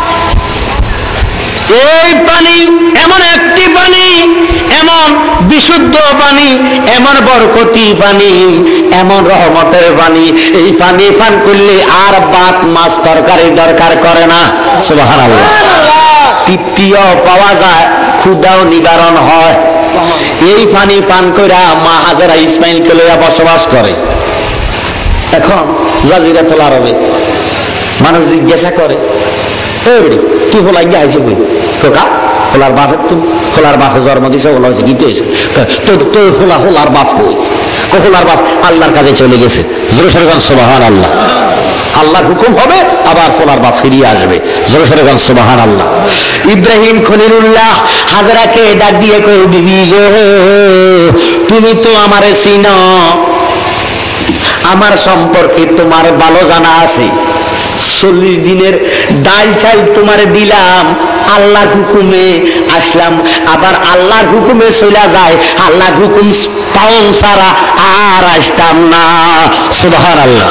এই পানি এমন একটি পানি, এমন বিশুদ্ধ পানি, এমন বরকতি পানি, এমন রহমতের পানি, এই পানি পান করলে আর ভাত মাছ তরকারি দরকার করে না। সুবহানাল্লাহ। তৃপ্তিও পাওয়া যায়, ক্ষুধাও নিবারণ হয়। এই পানি পান কইরা মা হাজারা ইসমাইলকে লইয়া বসবাস করে। এখন জাজিরাতুল আরবে মানুষ জিজ্ঞাসা করে, তুই হোলাই গিয়ে আইসি বই কোকা হোলার বাপের, তুই হোলার বাপে জন্ম দিছে, হোলা হয়েছে গীত হয়েছে, তোর হোলা হোলার বাপ কই? হোলার বাপ আল্লাহর কাছে চলে গেছে। জোরে সরে গান সুবহানাল্লাহ। আল্লাহর হুকুম হবে, আবার হোলার বাপ ফিরিয়ে আসবে। জোরে সরে গান সুবহানাল্লাহ। ইব্রাহিম খলিলুল্লাহ হাজরাকে ডাক দিয়ে কই, বিবি গো তুমি তো আমারে চিনো, আমার সম্পর্কে তোমার ভালো জানা আছে। চল্লিশ দিনের ডাল চাল তোমার দিলাম, আল্লাহর হুকুমে আসলাম, আবার আল্লাহর হুকুমে চলে যায়, আল্লাহর হুকুম পালন ছাড়া আর আসতাম না। সুবহানাল্লাহ।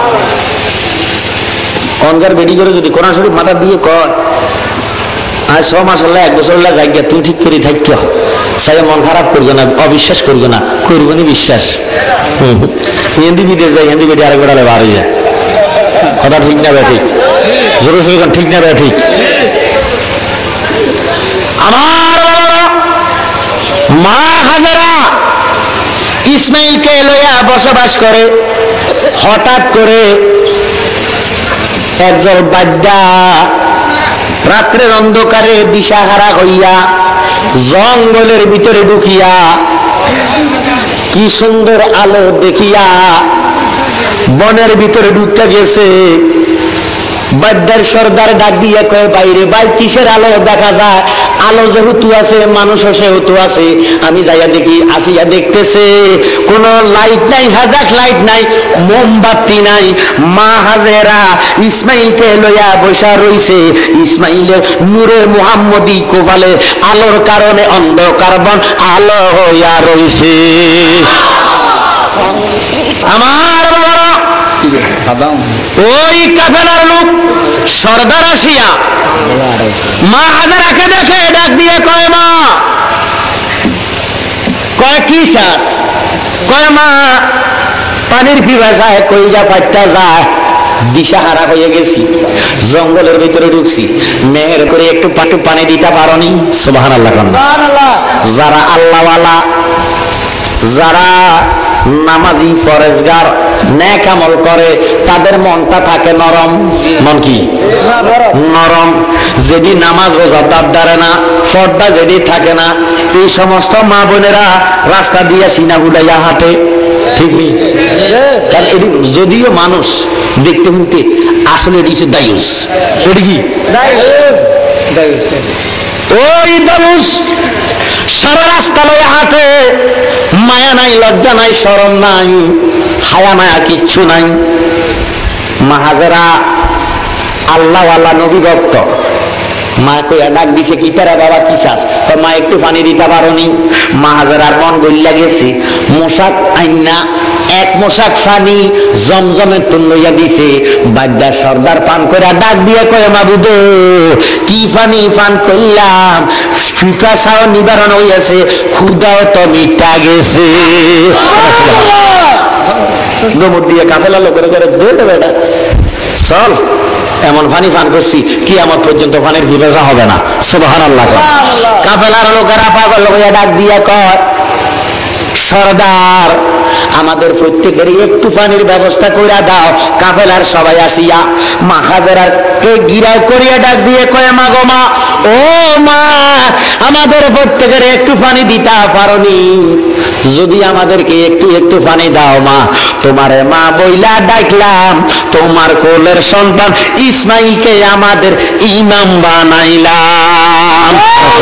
অনগার বেডি করে যদি কোরআন শরীফ মাথা দিয়ে কয় আজ ছ মাস আল্লাহ এক বছর আল্লাহ যাই গিয়া তুই ঠিক করে থাকতে সাই মন খারাপ করবে না, অবিশ্বাস করবে না, করবো না বিশ্বাস। হিন্দি বিদেশ যায়, হিন্দি বেডি আরেক বেড়ালে বার হয়ে যায়। কথা ঠিক না বে ঠিক? জোরে সোরে ঠিক না বে ঠিক? আমার মা হাজারা ইসমাইলকে লইয়া বসবাস করে। হঠাৎ করে একজন বাদ্যা রাত্রের অন্ধকারে দিশাহারা হইয়া জঙ্গলের ভিতরে ঢুকিয়া কি সুন্দর আলো দেখিয়া বনের ভিতরে ঢুকতে গেছে। বাদ্যার সর্দার ডাক দিয়ে কয় বাইরে ভাই কিসের আলো দেখা যায়? আলো যেহেতু আছে মানুষও সেহেতু আছে। আমি যাইয়া দেখি, আসিয়া দেখতেছে কোন লাইট নাই, হাজাক লাইট নাই, মোমবাতি নাই। মা হাজেরা ইসমাইলকে লইয়া বসা রইছে। ইসমাইলের নূরে মুহাম্মদি কোপালে আলোর কারণে অন্ধকার বন আলো হইয়া রইছে। আমার ওই কাফেলার লোক সর্দার আসিয়া মা হাজারাকে দেখে ডাক দিয়ে কয় মা, কয় কি চাস? কয় মা পানির পিপাসায় কইজা ফাটটা যায়, দিশাহারা হয়ে গেছি, জঙ্গলের ভিতরে ঢুকছি, মেহের করে একটু পাটু পানি দিতে পারোনি? সুবহানাল্লাহ। যারা আল্লাহওয়ালা, যারা নামাজি ফরেজগার নেক আমল করে, তাদের মনটা থাকে নরম। মন কি নরম? যদি নামাজ রোজা দাঁড়ে না, পর্দা যদি থাকে না, এই সমস্ত মা বোনেরা রাস্তা দিয়ে সিনা গুলাইয়া হাঁটে। ঠিক নেই? যদিও মানুষ দেখতে শুনতে আসলে এটি দায়ুস। এটি কি ওই দায়ুস সারা রাস্তা লয়ে হাঁটে, মায়া নাই, লজ্জা নাই, শরম নাই, হায়া মায়া কিচ্ছু নাই। মা হাজেরা আল্লাহওয়ালা নবী ভক্ত। মা কইয়া ডাক দিছে কি তারা বাবা কি চাস? মা একটু পানি দিতে পারোনি? মা হাজেরার মন গইলা গেছে, মোশাক আইনা এক মোশাক পানি জমজমের তুন লইয়া দিছে। বাদ্যা সর্দার পান করে ডাক দিয়ে কয় মাবুদ কি পানি পান করলাম, পিপাসাও নিবারণ হইয়াছে, ক্ষুধাও তো মিটা গেছে। দমর দিয়ে কাফেলা লোকের করে দৌড়ে বেটা চল, এমন পানি পান করছি কিয়ামত পর্যন্ত পানির পিপাসা হবে না। সুবহানাল্লাহ। কাফেলার লোকেরা পাগল হইয়া ডাক দিয়া কয় সরদার আমাদের প্রত্যেকেরই একটু পানির ব্যবস্থা করে দাও। কাফেলার সবাই আসিয়া মা হাজেরার কে গিরায় করিয়া ডাক দিয়ে কয় মা গো মা, ও মা আমাদের প্রত্যেকের একটু পানি দিতে পারোনি? যদি আমাদেরকে একটু একটু পানি দাও মা, তোমারে মা বইলা ডাকলাম, তোমার কোলের সন্তান ইসমাইলকে আমাদের ইমাম বানাইলাম।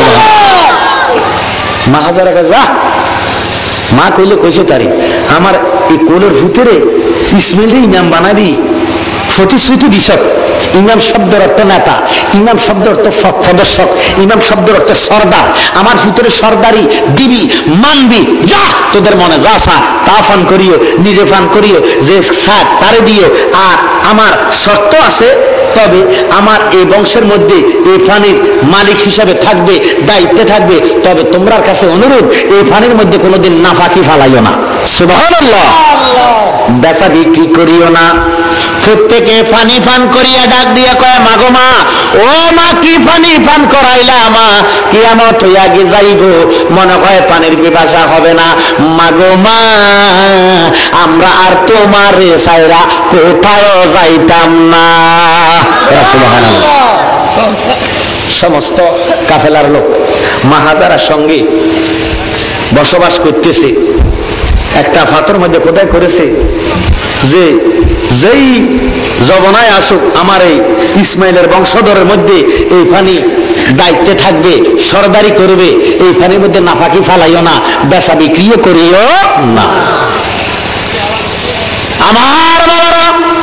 মা হাজারা যা মা কইলে কইছে তারি আমার এই কোলের ভিতরে ইসমাইলের ইমাম বানাবি, প্রতিশ্রুতি দিছ। ইমাম শব্দের অর্থ নেতা, ইমাম শব্দের অর্থ প্রদর্শক, ইমাম শব্দের অর্থ সর্দার। আমার ভিতরে সর্দারি দিবি, মানবি, যা তোদের মনে যা সা তা ফান করিও, নিজে ফান করিও, যে সার তারে দিও। আর আমার শর্ত আছে, তবে আমার এই বংশের মধ্যে এই পানির মালিক হিসাবে থাকবে, দায়িত্বে থাকবে। তবে তোমরার কাছে অনুরোধ, এই পানির মধ্যে কোনোদিন নাফাকি ফালাইও না। সুবহানাল্লাহ। বেচা বিক্রি করিও না। প্রত্যেকে পানি পান করিয়া ডাক দিয়া কয় মাগো মা, ও মা কি পানি পান করাইলা মা, কিয়ামত হইয়া গে যাইব, মনে হয় পানির পিপাসা হবে না। মাগো মা আমরা আর তোমার সাইরা কোথাও যাইতাম না। সুবহানাল্লাহ। সমস্ত কাফেলার লোক মা হাজারার সঙ্গে বসবাস করতেছে। একটা ফাতর মধ্যে কোথায় করেছে যে যেই জবনায় আসুক আমার এই ইসমাইলের বংশধরের মধ্যে এই পানি দায়িত্বে থাকবে, সরদারি করবে, এই পানির মধ্যে নাফাকি ফালাইও না, বেচা বিক্রিও করিও না। আমার বাবারা,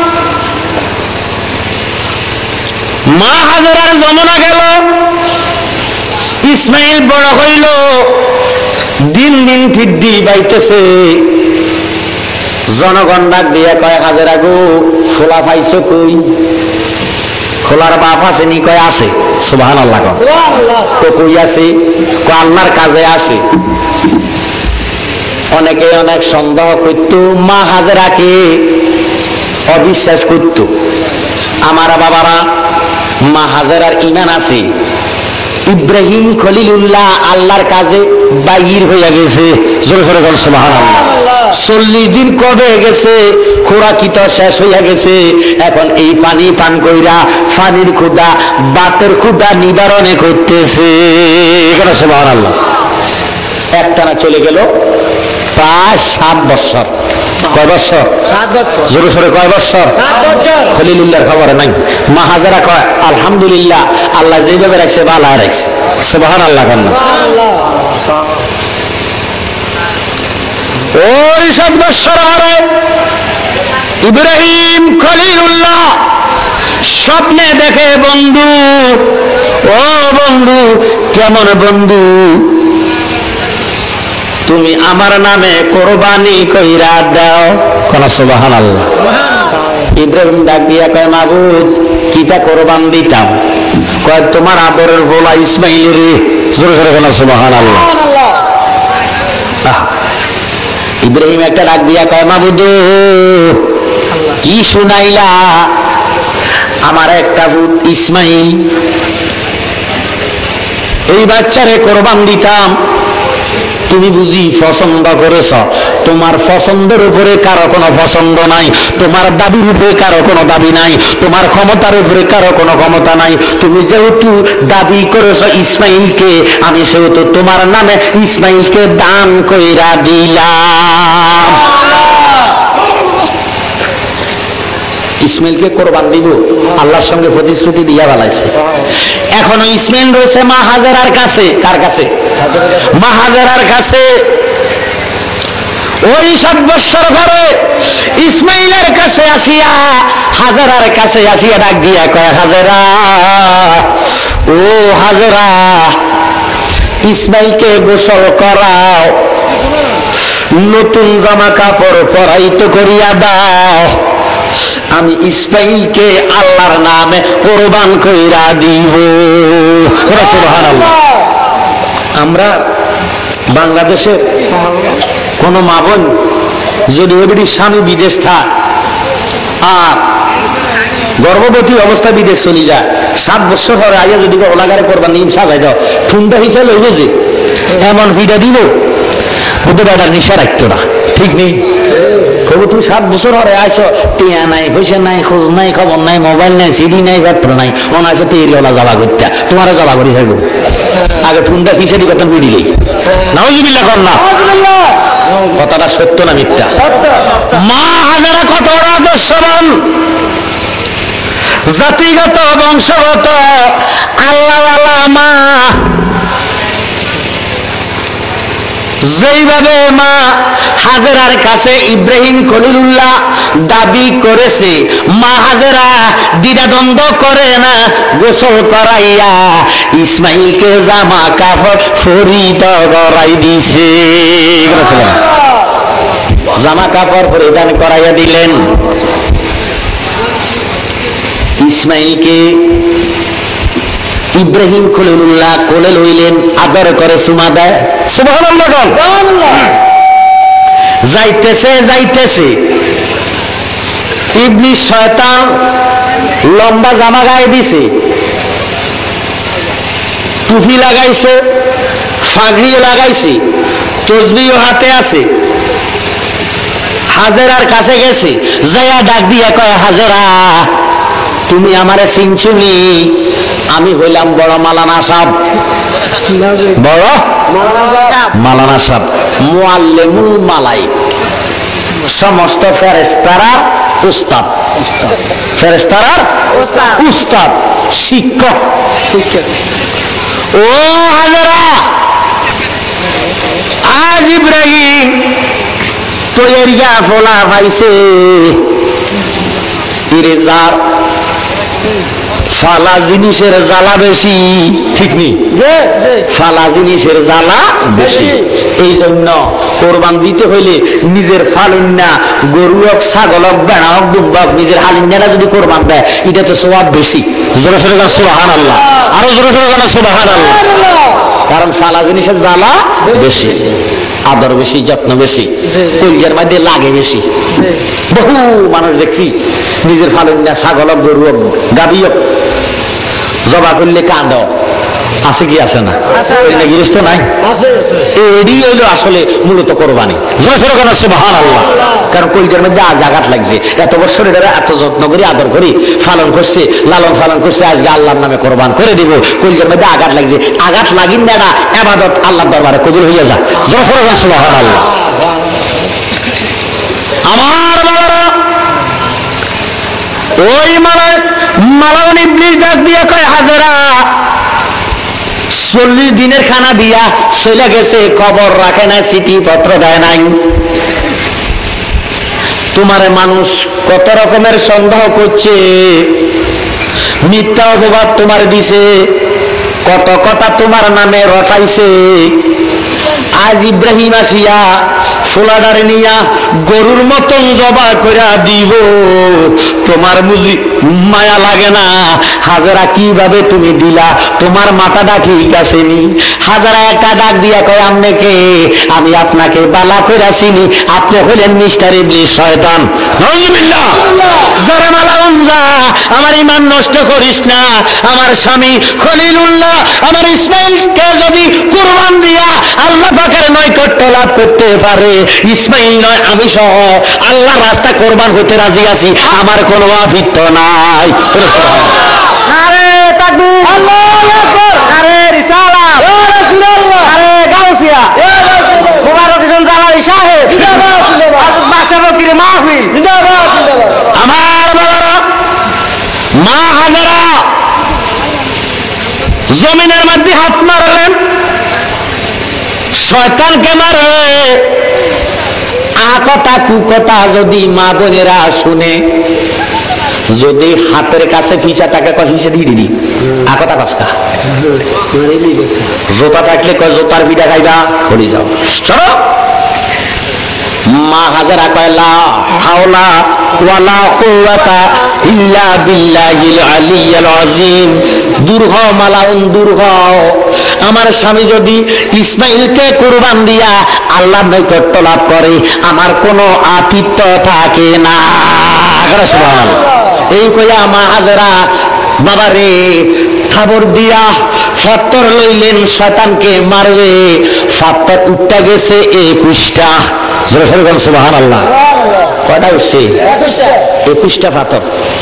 মা হাজেরার যমুনা গেল, ইসমাইল বড় হইল, দিন দিন ফিড্ডি বাইতেছে। জনগণ ডাক দিয়া কয়, হাজেরা গো, খোলা পাইছো কই? খোলার বাপ আছে নি? কয় আছে। সুবহানাল্লাহ। কই আছে? কয় আল্লাহর কাজে আছে। অনেকে অনেক সন্দেহ করত, মা হাজেরাকে অবিশ্বাস করত। আমার বাবারা, মা হাজেরার ঈমান আছে। ইব্রাহিম খলিলুল্লাহ আল্লাহর কাজে বাইর হইয়া গেছে। জোরে জোরে বল সুবহানাল্লাহ। চল্লিশ দিন কবে গেছে, খোরাকি তো শেষ হইয়া গেছে। এখন এই পানি পান কইরা পানির ক্ষুধা, বাতের ক্ষুধা নিবারণে করতেছে। সুবহানাল্লাহ। একটানা চলে গেল প্রায় সাত বছর। কয় বছর? সাত বছর। জোরে সোরে কয় বছর? সাত বছর। খলিলুল্লাহর খবর নাই। মা হাজেরা কয়, আলহামদুলিল্লাহ, আল্লাহ যেভাবে রাখছে ভালো রাখছে। সুবহানাল্লাহ। ওই সাত বছর পরে ইব্রাহিম খলিলুল্লাহ স্বপ্নে দেখে, বন্ধু, ও বন্ধু, কেমন বন্ধু, তুমি আমার নামে কোরবানি কইরা দাও। কোন সুবহানাল্লাহ। ইব্রাহিম ডাক দিয়া কয়, মাবুদ, কিটা কোরবান দিতাম? কয়, তোমার আদরের ভোলা ইসমাইল রে। জোরে জোরে কোন সুবহানাল্লাহ। ইব্রাহিম একটা ডাক দিয়া কয়, মাবুদ, কি শুনাইলা? আমার একটা ভূত ইসমাইল, এই বাচ্চারে কোরবান দিতাম, তুমি বুঝি পছন্দ করেছ? তোমার পছন্দের উপরে কারো কোনো পছন্দ নাই, তোমার দাবির উপরে কারো কোনো দাবি নাই, তোমার ক্ষমতার উপরে কারো কোনো ক্ষমতা নাই। তুমি যেহেতু দাবি করেছ ইসমাইলকে, আমি সেহেতু তোমার নামে ইসমাইলকে দান কইরা দিলাম। ইসমাইলকে কোরবান দিব, আল্লাহর সঙ্গে প্রতিশ্রুতি দিয়া বলাইছে। এখনো ইসমাইল রয়েছে মা হাজেরার কাছে। কার কাছে? মা হাজেরার কাছে। ওই সাত বছর পরে ইসমাইলের কাছে আসিয়া, হাজেরার কাছে আসিয়া ডাক দিয়া কয়, হাজেরা, ও হাজেরা, ইসমাইলকে গোসল করাও, নতুন জামা কাপড় পরাইত করিয়া দাও, আমি ইসমাইলকে আল্লাহর নামে কোরবান কইরা দিব। সুবহানাল্লাহ। আমরা বাংলাদেশের কোন মা বোন যদি এবারে স্বামী বিদেশ থাক আর গর্ভবতী অবস্থা বিদেশ চলে যায়, সাত বছর পরে আইয়া যদি ওলাগারে কোরবান নিম সাজাই যাও, ঠুনটা হিসাবে লইবে যে এমন ভিড়া দিব, ওদের একটা নিশা রাখতো না। ঠিক নেই? কবু তুমি সাত বছর পরে আইসো, টিয়া নাই, পয়সা নাই, খোঁজ নাই, খবর নাই, মোবাইল নাই, সিডি নাই, পাত্র নাই, মনে আছে তৈরি হলা যাবা করতে, তোমারও যাবা করি থাকবো। আগে ঠুনটা হিসেবে কথা বিড়িলেই নাউজুবিল্লাহ কর না। কথাটা সত্য না মিথ্যা? মা হাজেরা কত আদর্শবান, জাতিগত বংশগত আল্লাহওয়ালা মা। যেইভাবে মা হাজেরার কাছে ইব্রাহিম খলিলুল্লাহ দাবি করেছে, মা হাজেরা দ্বিধাদ্বন্দ্ব করে না, গোসল করাইয়া ইসমাইলকে জামা কাপড় পরিত করাই দিছে। জামা কাপড় পরিধান করাইয়া দিলেন। ইসমাইলকে ইব্রাহিম খলিলুল্লাহ কোলে লইলেন, আদর করে চুমা দেয়। সুবহানাল্লাহ। যাইতেছে যাইতেছে ইবলিস শয়তান লম্বা জামা গায়ে দিছে, টুপি লাগাইছে, ফাগড়িও লাগাইছে, তসবিও হাতে আছে। হাজেরার কাছে গেছে, যাইয়া ডাক দিয়া কয়, হাজেরা, তুমি আমারে চিনছুনি? আমি হইলাম বড় মালানা সাহেব। বড় মালানা সাহেব, মুআল্লিমুল মালাইক, সমস্ত ফেরেশতার উস্তাদ। ফেরেশতার উস্তাদ, শিক্ষক। ও হাজেরা, আজ ইব্রাহিম তৈরিয়া ফোলা পাইছে ইরেজার ফালা জিনিসের জ্বালা বেশি, ঠিক নেই? ফালা জিনিসের জ্বালা বেশি। এই জন্য কোরবান দিতে হইলে নিজের ফালুন্না গরু হোক, ছাগল হোক, বেড়া হোক, দুব্বা হোক, নিজের হালিন্নাটা যদি কোরবান দেয় এটা তো সওয়াব বেশি। জোরে সোরে গান সুবহানাল্লাহ, আরো জোরে সোরে গান সুবহানাল্লাহ। কারণ ফালা জিনিসের জ্বালা বেশি, আদর বেশি, যত্ন বেশি, কলজার মধ্যে লাগে বেশি। বহু মানুষ দেখছি নিজের ফালুন্না ছাগল হোক, গরু হোক, গাভী হোক জবা করলে কান্দ আছে কি আছে না? গৃহস্থ নাই, এডি হইল আসলে মূলত কোরবানি। সুবহানাল্লাহ। কারণ কলজার মধ্যে আজ আঘাত লাগছে, এত বছর এটা এত যত্ন করি আদর করি পালন করছে, লালন পালন করছে, আজকে আল্লাহর নামে কোরবান করে দিব, কলজার মধ্যে আঘাত লাগছে। আঘাত লাগিন না, এটা ইবাদত আল্লাহর দরবারে কবুল হইয়া যায়। সুবহানাল্লাহ। আমার বাবারা, ওই মালায় মালাউন ইবলিস ডাক দিয়া কয়, হাজেরা চল্লিশ দিনের খানা দিয়া চলে গেছে, খবর রাখে না, চিঠি পত্র দেয় নাই। তোমারে মানুষ কত রকমের সন্দেহ করছে, মিথ্যা অপবাদ তোমার দিছে, কত কথা তোমার নামে রটাইছে। আজ ইব্রাহিম আসিয়া ফোলাডারে নিয়া গরুর মতন জবা কইরা দিব, তোমার বুঝি মায়া লাগে না? হাজারা কিভাবে তুমি দিলা? তোমার মাথাটা ঠিক আছে নি? হাজারা একটা ডাক দিয়া কয়, আপনাকে আমি আপনাকে বালা কইরা চিনি, আপনি হলেন মিস্টার ইবলিস, শয়তান। নাউযুবিল্লাহ। যারা মালাউন যা, আমার ঈমান নষ্ট করিস না। আমার স্বামী খলিলুল্লাহ আমার ইসমাইলকে যদি কুরবান দিয়া আল্লাহ পাকের নৈকট্য লাভ করতে পারে, ইসমাইল নয় আমি সহ আল্লাহর রাস্তা কোরবান হতে রাজি আছি, আমার কোনো আভিত্য নাই। আরে তাকবীর, আল্লাহু আকবার, আরে রিসালাত, ইয়া রাসূলুল্লাহ, আরে গাউসিয়া, ইয়া রাসূলুল্লাহ, মুবারক হোসেন জালালি সাহেব, জিন্দাবাদ জিন্দাবাদ, বাদশা ফকির মাহফিল, জিন্দাবাদ জিন্দাবাদ। আমার বাবারা, মা হাজারা জমিনের মধ্যে হাত মারলেন, শয়তানকে মারে। আ কথা কু কথা যদি মা বোনেরা শুনে, যদি হাতের কাছে ফিসা তাকে কয় হিসে দিয়ে দিবি, আ কথা কসকা। জোতা থাকলে কয় জোতার পিঠা খাইবা, হরি যাও চলো। মা হাজারা কয়, লা হাওলা ওয়ালা কুওয়াতা ইল্লা বিল্লাহিল আলিয়্যিল আযীম। দূর হও মালাউন, দূর হও। আমার স্বামী যদি ইসমাইলকে কুরবান দিয়া আল্লাহর নৈকট্য লাভ করে, আমার কোনো আতিথ্য থাকে না। সুবহানাল্লাহ। এই কইয়া মা হাজারা বাবারে খবর দিয়া ফাত্তর লইলেন, শয়তানকে মারবে। ফাত্তর উঠতে গেছে একুশটা। সুবহানাল্লাহ। কয়টা উঠছে? একুশটা ফাত্তর।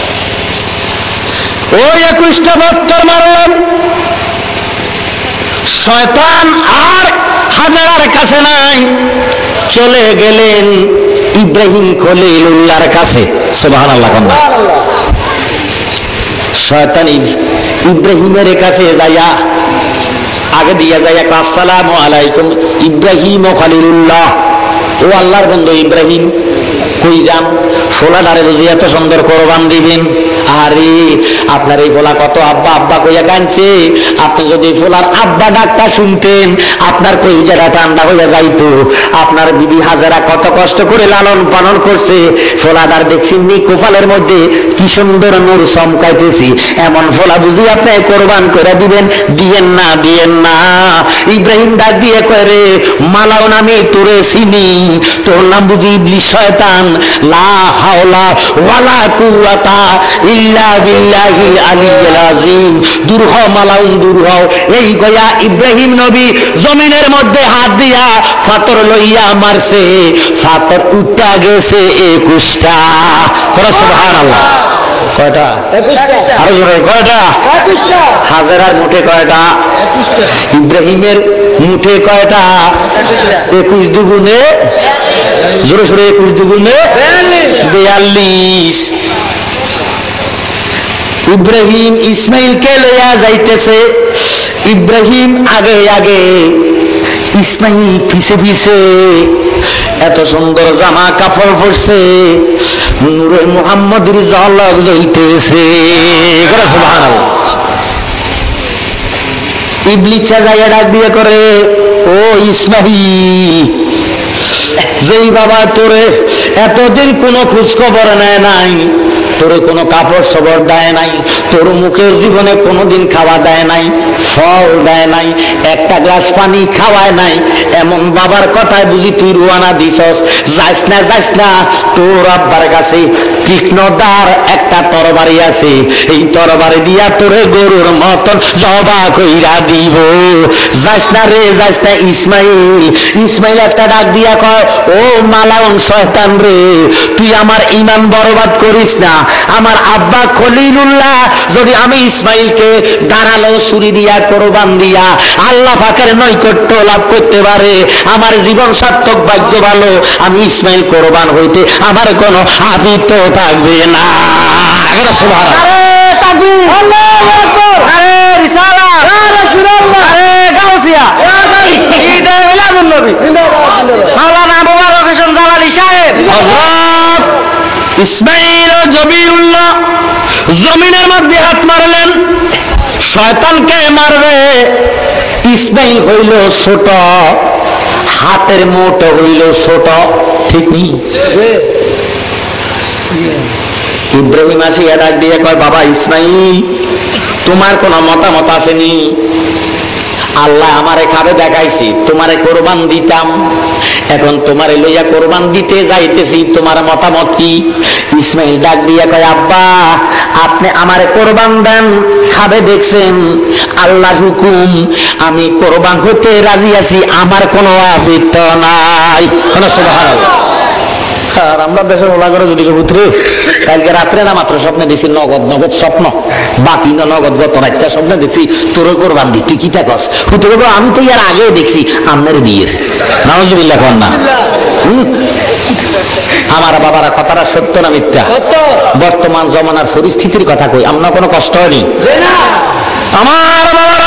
ওই একুশটা ফাত্তর মারলেন। শয়তান আর হাজারার কাছে নাই, চলে গেলেন ইব্রাহিম খলিলুল্লাহর কাছে। সুবহানাল্লাহ। শয়তান ইব্রাহিমের কাছে যাইয়া আগে দিয়া যাইয়া, আসসালামু আলাইকুম ইব্রাহিম খলিলুল্লাহ। ও আল্লাহর বন্ধু ইব্রাহিম, কই যান? ফোলাডারে বুঝি এত সুন্দর কোরবান দিবেন? আরে আপনার এই ফোলা কত আব্বা আব্বা কইয়া কাঁদছে, আপনি যদি ফোলার আব্বা ডাকটা শুনতেন, আপনার কলিজাটা ঠান্ডা হইয়া যাইতো। আপনার বিবি হাজারা কত কষ্ট করে লালন পালন করছে, ফোলাডার দেখছি কোপালের মধ্যে কি সুন্দর নূর চমকাইতেছি, এমন ফোলা বুঝি আপনি কোরবান করে দিবেন? দিয়েন না, দিয়েন না। ইব্রাহিম ডাক দিয়ে কয়, রে মালাউন আমি তোরে চিনি, তোর নাম বুঝি ইবলিস, শয়তান। লা হাওলা ওয়ালা কুওয়াতা ইল্লা বিল্লাহিল আলিয়্যিল আযীম। দূর হও মালাউন, দূর হও। এই গয়া ইব্রাহিম নবী জমিনের মধ্যে হাত দিয়া ফাতর লইয়া মারছে, ফাতর উঠা গেছে একুশটা। সুবহানাল্লাহ। কয়টা? আরো জোরে কয়টা? হাজারার মুঠে কয়টা? ইব্রাহিমের মুঠে কয়টা? একুশ দুগুণে, জোরে সোরে একুশ দুগুণে বিয়াল্লিশ। ইব্রাহিম ইসমাইলকে লইয়া যাইতেছে, ইব্রাহিম আগে আগে, ইসমাইল পিছে পিছে। এত সুন্দর জামা কাপড় পরছে, নূরে মুহাম্মদের ঝলক জ্বলতেছে। সুবহানাল্লাহ। ইবলিসা যাইয়া ডাক দিয়ে করে, ও ইসমাইল, যেই বাবা তোরে এতদিন কোনো খোঁজ খবর নেয় নাই, তোরে কোনো কাপড় সবর দেয় নাই, তোর মুখের জীবনে কোনোদিন খাওয়া দেয় নাই, ফল দেয় নাই, একটা গ্লাস পানি খাওয়ায় নাই, এমন বাবার কথায় বুঝি তুই রুয়ানা দিছস? যাইস না, যাইস না, তোর আব্বার কাছে তীক্ষ্ণদার একটা তরবারি আছে, এই তরবারি দিয়া তোরে গরুর মতন জবা কইরা দিব। যাইস না রে, যাইস না ইসমাইল। ইসমাইল একটা ডাক দিয়া কয়, ও মালাউন শয়তান রে, তুই আমার ঈমান বরবাদ করিস না। আমার আব্বা খলিলুল্লাহ যদি আমি ইসমাইলকে দাঁড়ালো ছুরি দিয়া কোরবান দিয়া আল্লাহ পাকের নৈকট্য লাভ করতে পারে, আমার জীবন সার্থক, ভাগ্য ভালো। আমি ইসমাইল কোরবান হইতে আমার কোনো আদিত্য থাকবে না। সুবহানাল্লাহ। আরে তাকবীর, আল্লাহু আকবার, আরে রিসালাত, ইয়া রাসূলুল্লাহ, আরে গাউসিয়া, ঈদে মিলাদুন নবী, মাওলানা মুবারক হোসেন জালালী সাহেব, হযরত ইসমাইল ও জবিউল্লাহ জমিনের মধ্যে হাত মারলেন, শয়তানকে মারবে। ইসমাইল হইল ছোট, হাতের মুঠো হইল ছোট, ঠিক নেই? ইব্রাহিম আসিয়া ডাক দিয়ে কয়, বাবা ইসমাইল, তোমার কোন মতামত আসেনি? আল্লাহ আমারে খাবে দেখাইছি, তোমারে কোরবান দিতাম, এখন তোমারে লইয়া কোরবান দিতে যাইতেছি, তোমার মতামত কি? ইসমাইল ডাক দিয়া কয়, আব্বা আপনি আমারে কোরবান দেন, খাবে দেখছেন, আল্লাহ হুকুম, আমি কোরবান হতে রাজি আছি, আমার কোনো আবৃত্ত নাই। সুবহানাল্লাহ। আর আমরা দেশের ওলা করে যদি পুত্রে কালকে রাত্রে না মাত্র স্বপ্নে দেখছি নগদ নগদ স্বপ্ন, বাকি না নগদ গত রাতটা স্বপ্নে দেখছি তোর কোরবান দি, তুই কি থাকস? হুতে বলবো আমি তো ইয়ার আগেও দেখছি আমনের বিয়ের। নাউজুবিল্লাহ কর না। আমার বাবারা কথাটা সত্য না মিথ্যা? বর্তমান জমানার পরিস্থিতির কথা কই, আমরা কোনো কষ্ট হয়নি। আমার বাবারা,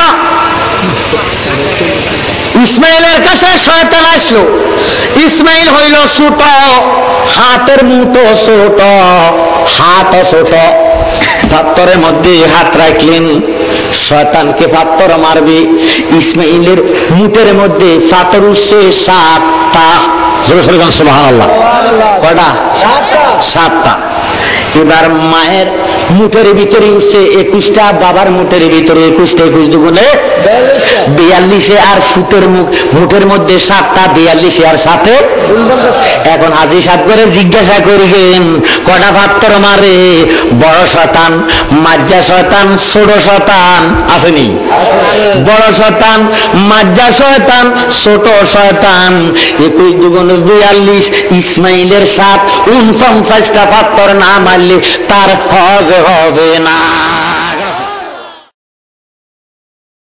ইসমাইলের কাছে শয়তান আসলো। ইসমাইল হইল ছোট, হাতের মুঠো ছোট, হাত ছোট, পাথরের মধ্যে হাত রাখলেন, শয়তানকে পাথর মারবে। ইসমাইলের মুঠের মধ্যে পাথর উঠছে সাতটা। সুবহানাল্লাহ। কয়টা? সাতটা। এবার মায়ের মুঠের ভিতরে উঠছে একুশটা, বাবার মুঠের ভিতরে একুশটা, একুশ দুগুণে বিয়াল্লিশে, আর সুতের মুখ মুঠের মধ্যে সাতটা, বিয়াল্লিশে আর সাথে। এখন হাজি সাহেব করে জিজ্ঞাসা করিলেন, কটা পাত্তর মারে? বড় শয়তান, মাজ্জা শয়তান, ছোট শয়তান আসেনি? বড় শয়তান, মাজ্জা শয়তান, ছোট শয়তান, একুশ দুগুণে বিয়াল্লিশ। ইসমাইলের সাত উনপঞ্চাশটা পাত্তর না মারলে তার হজ হবে না।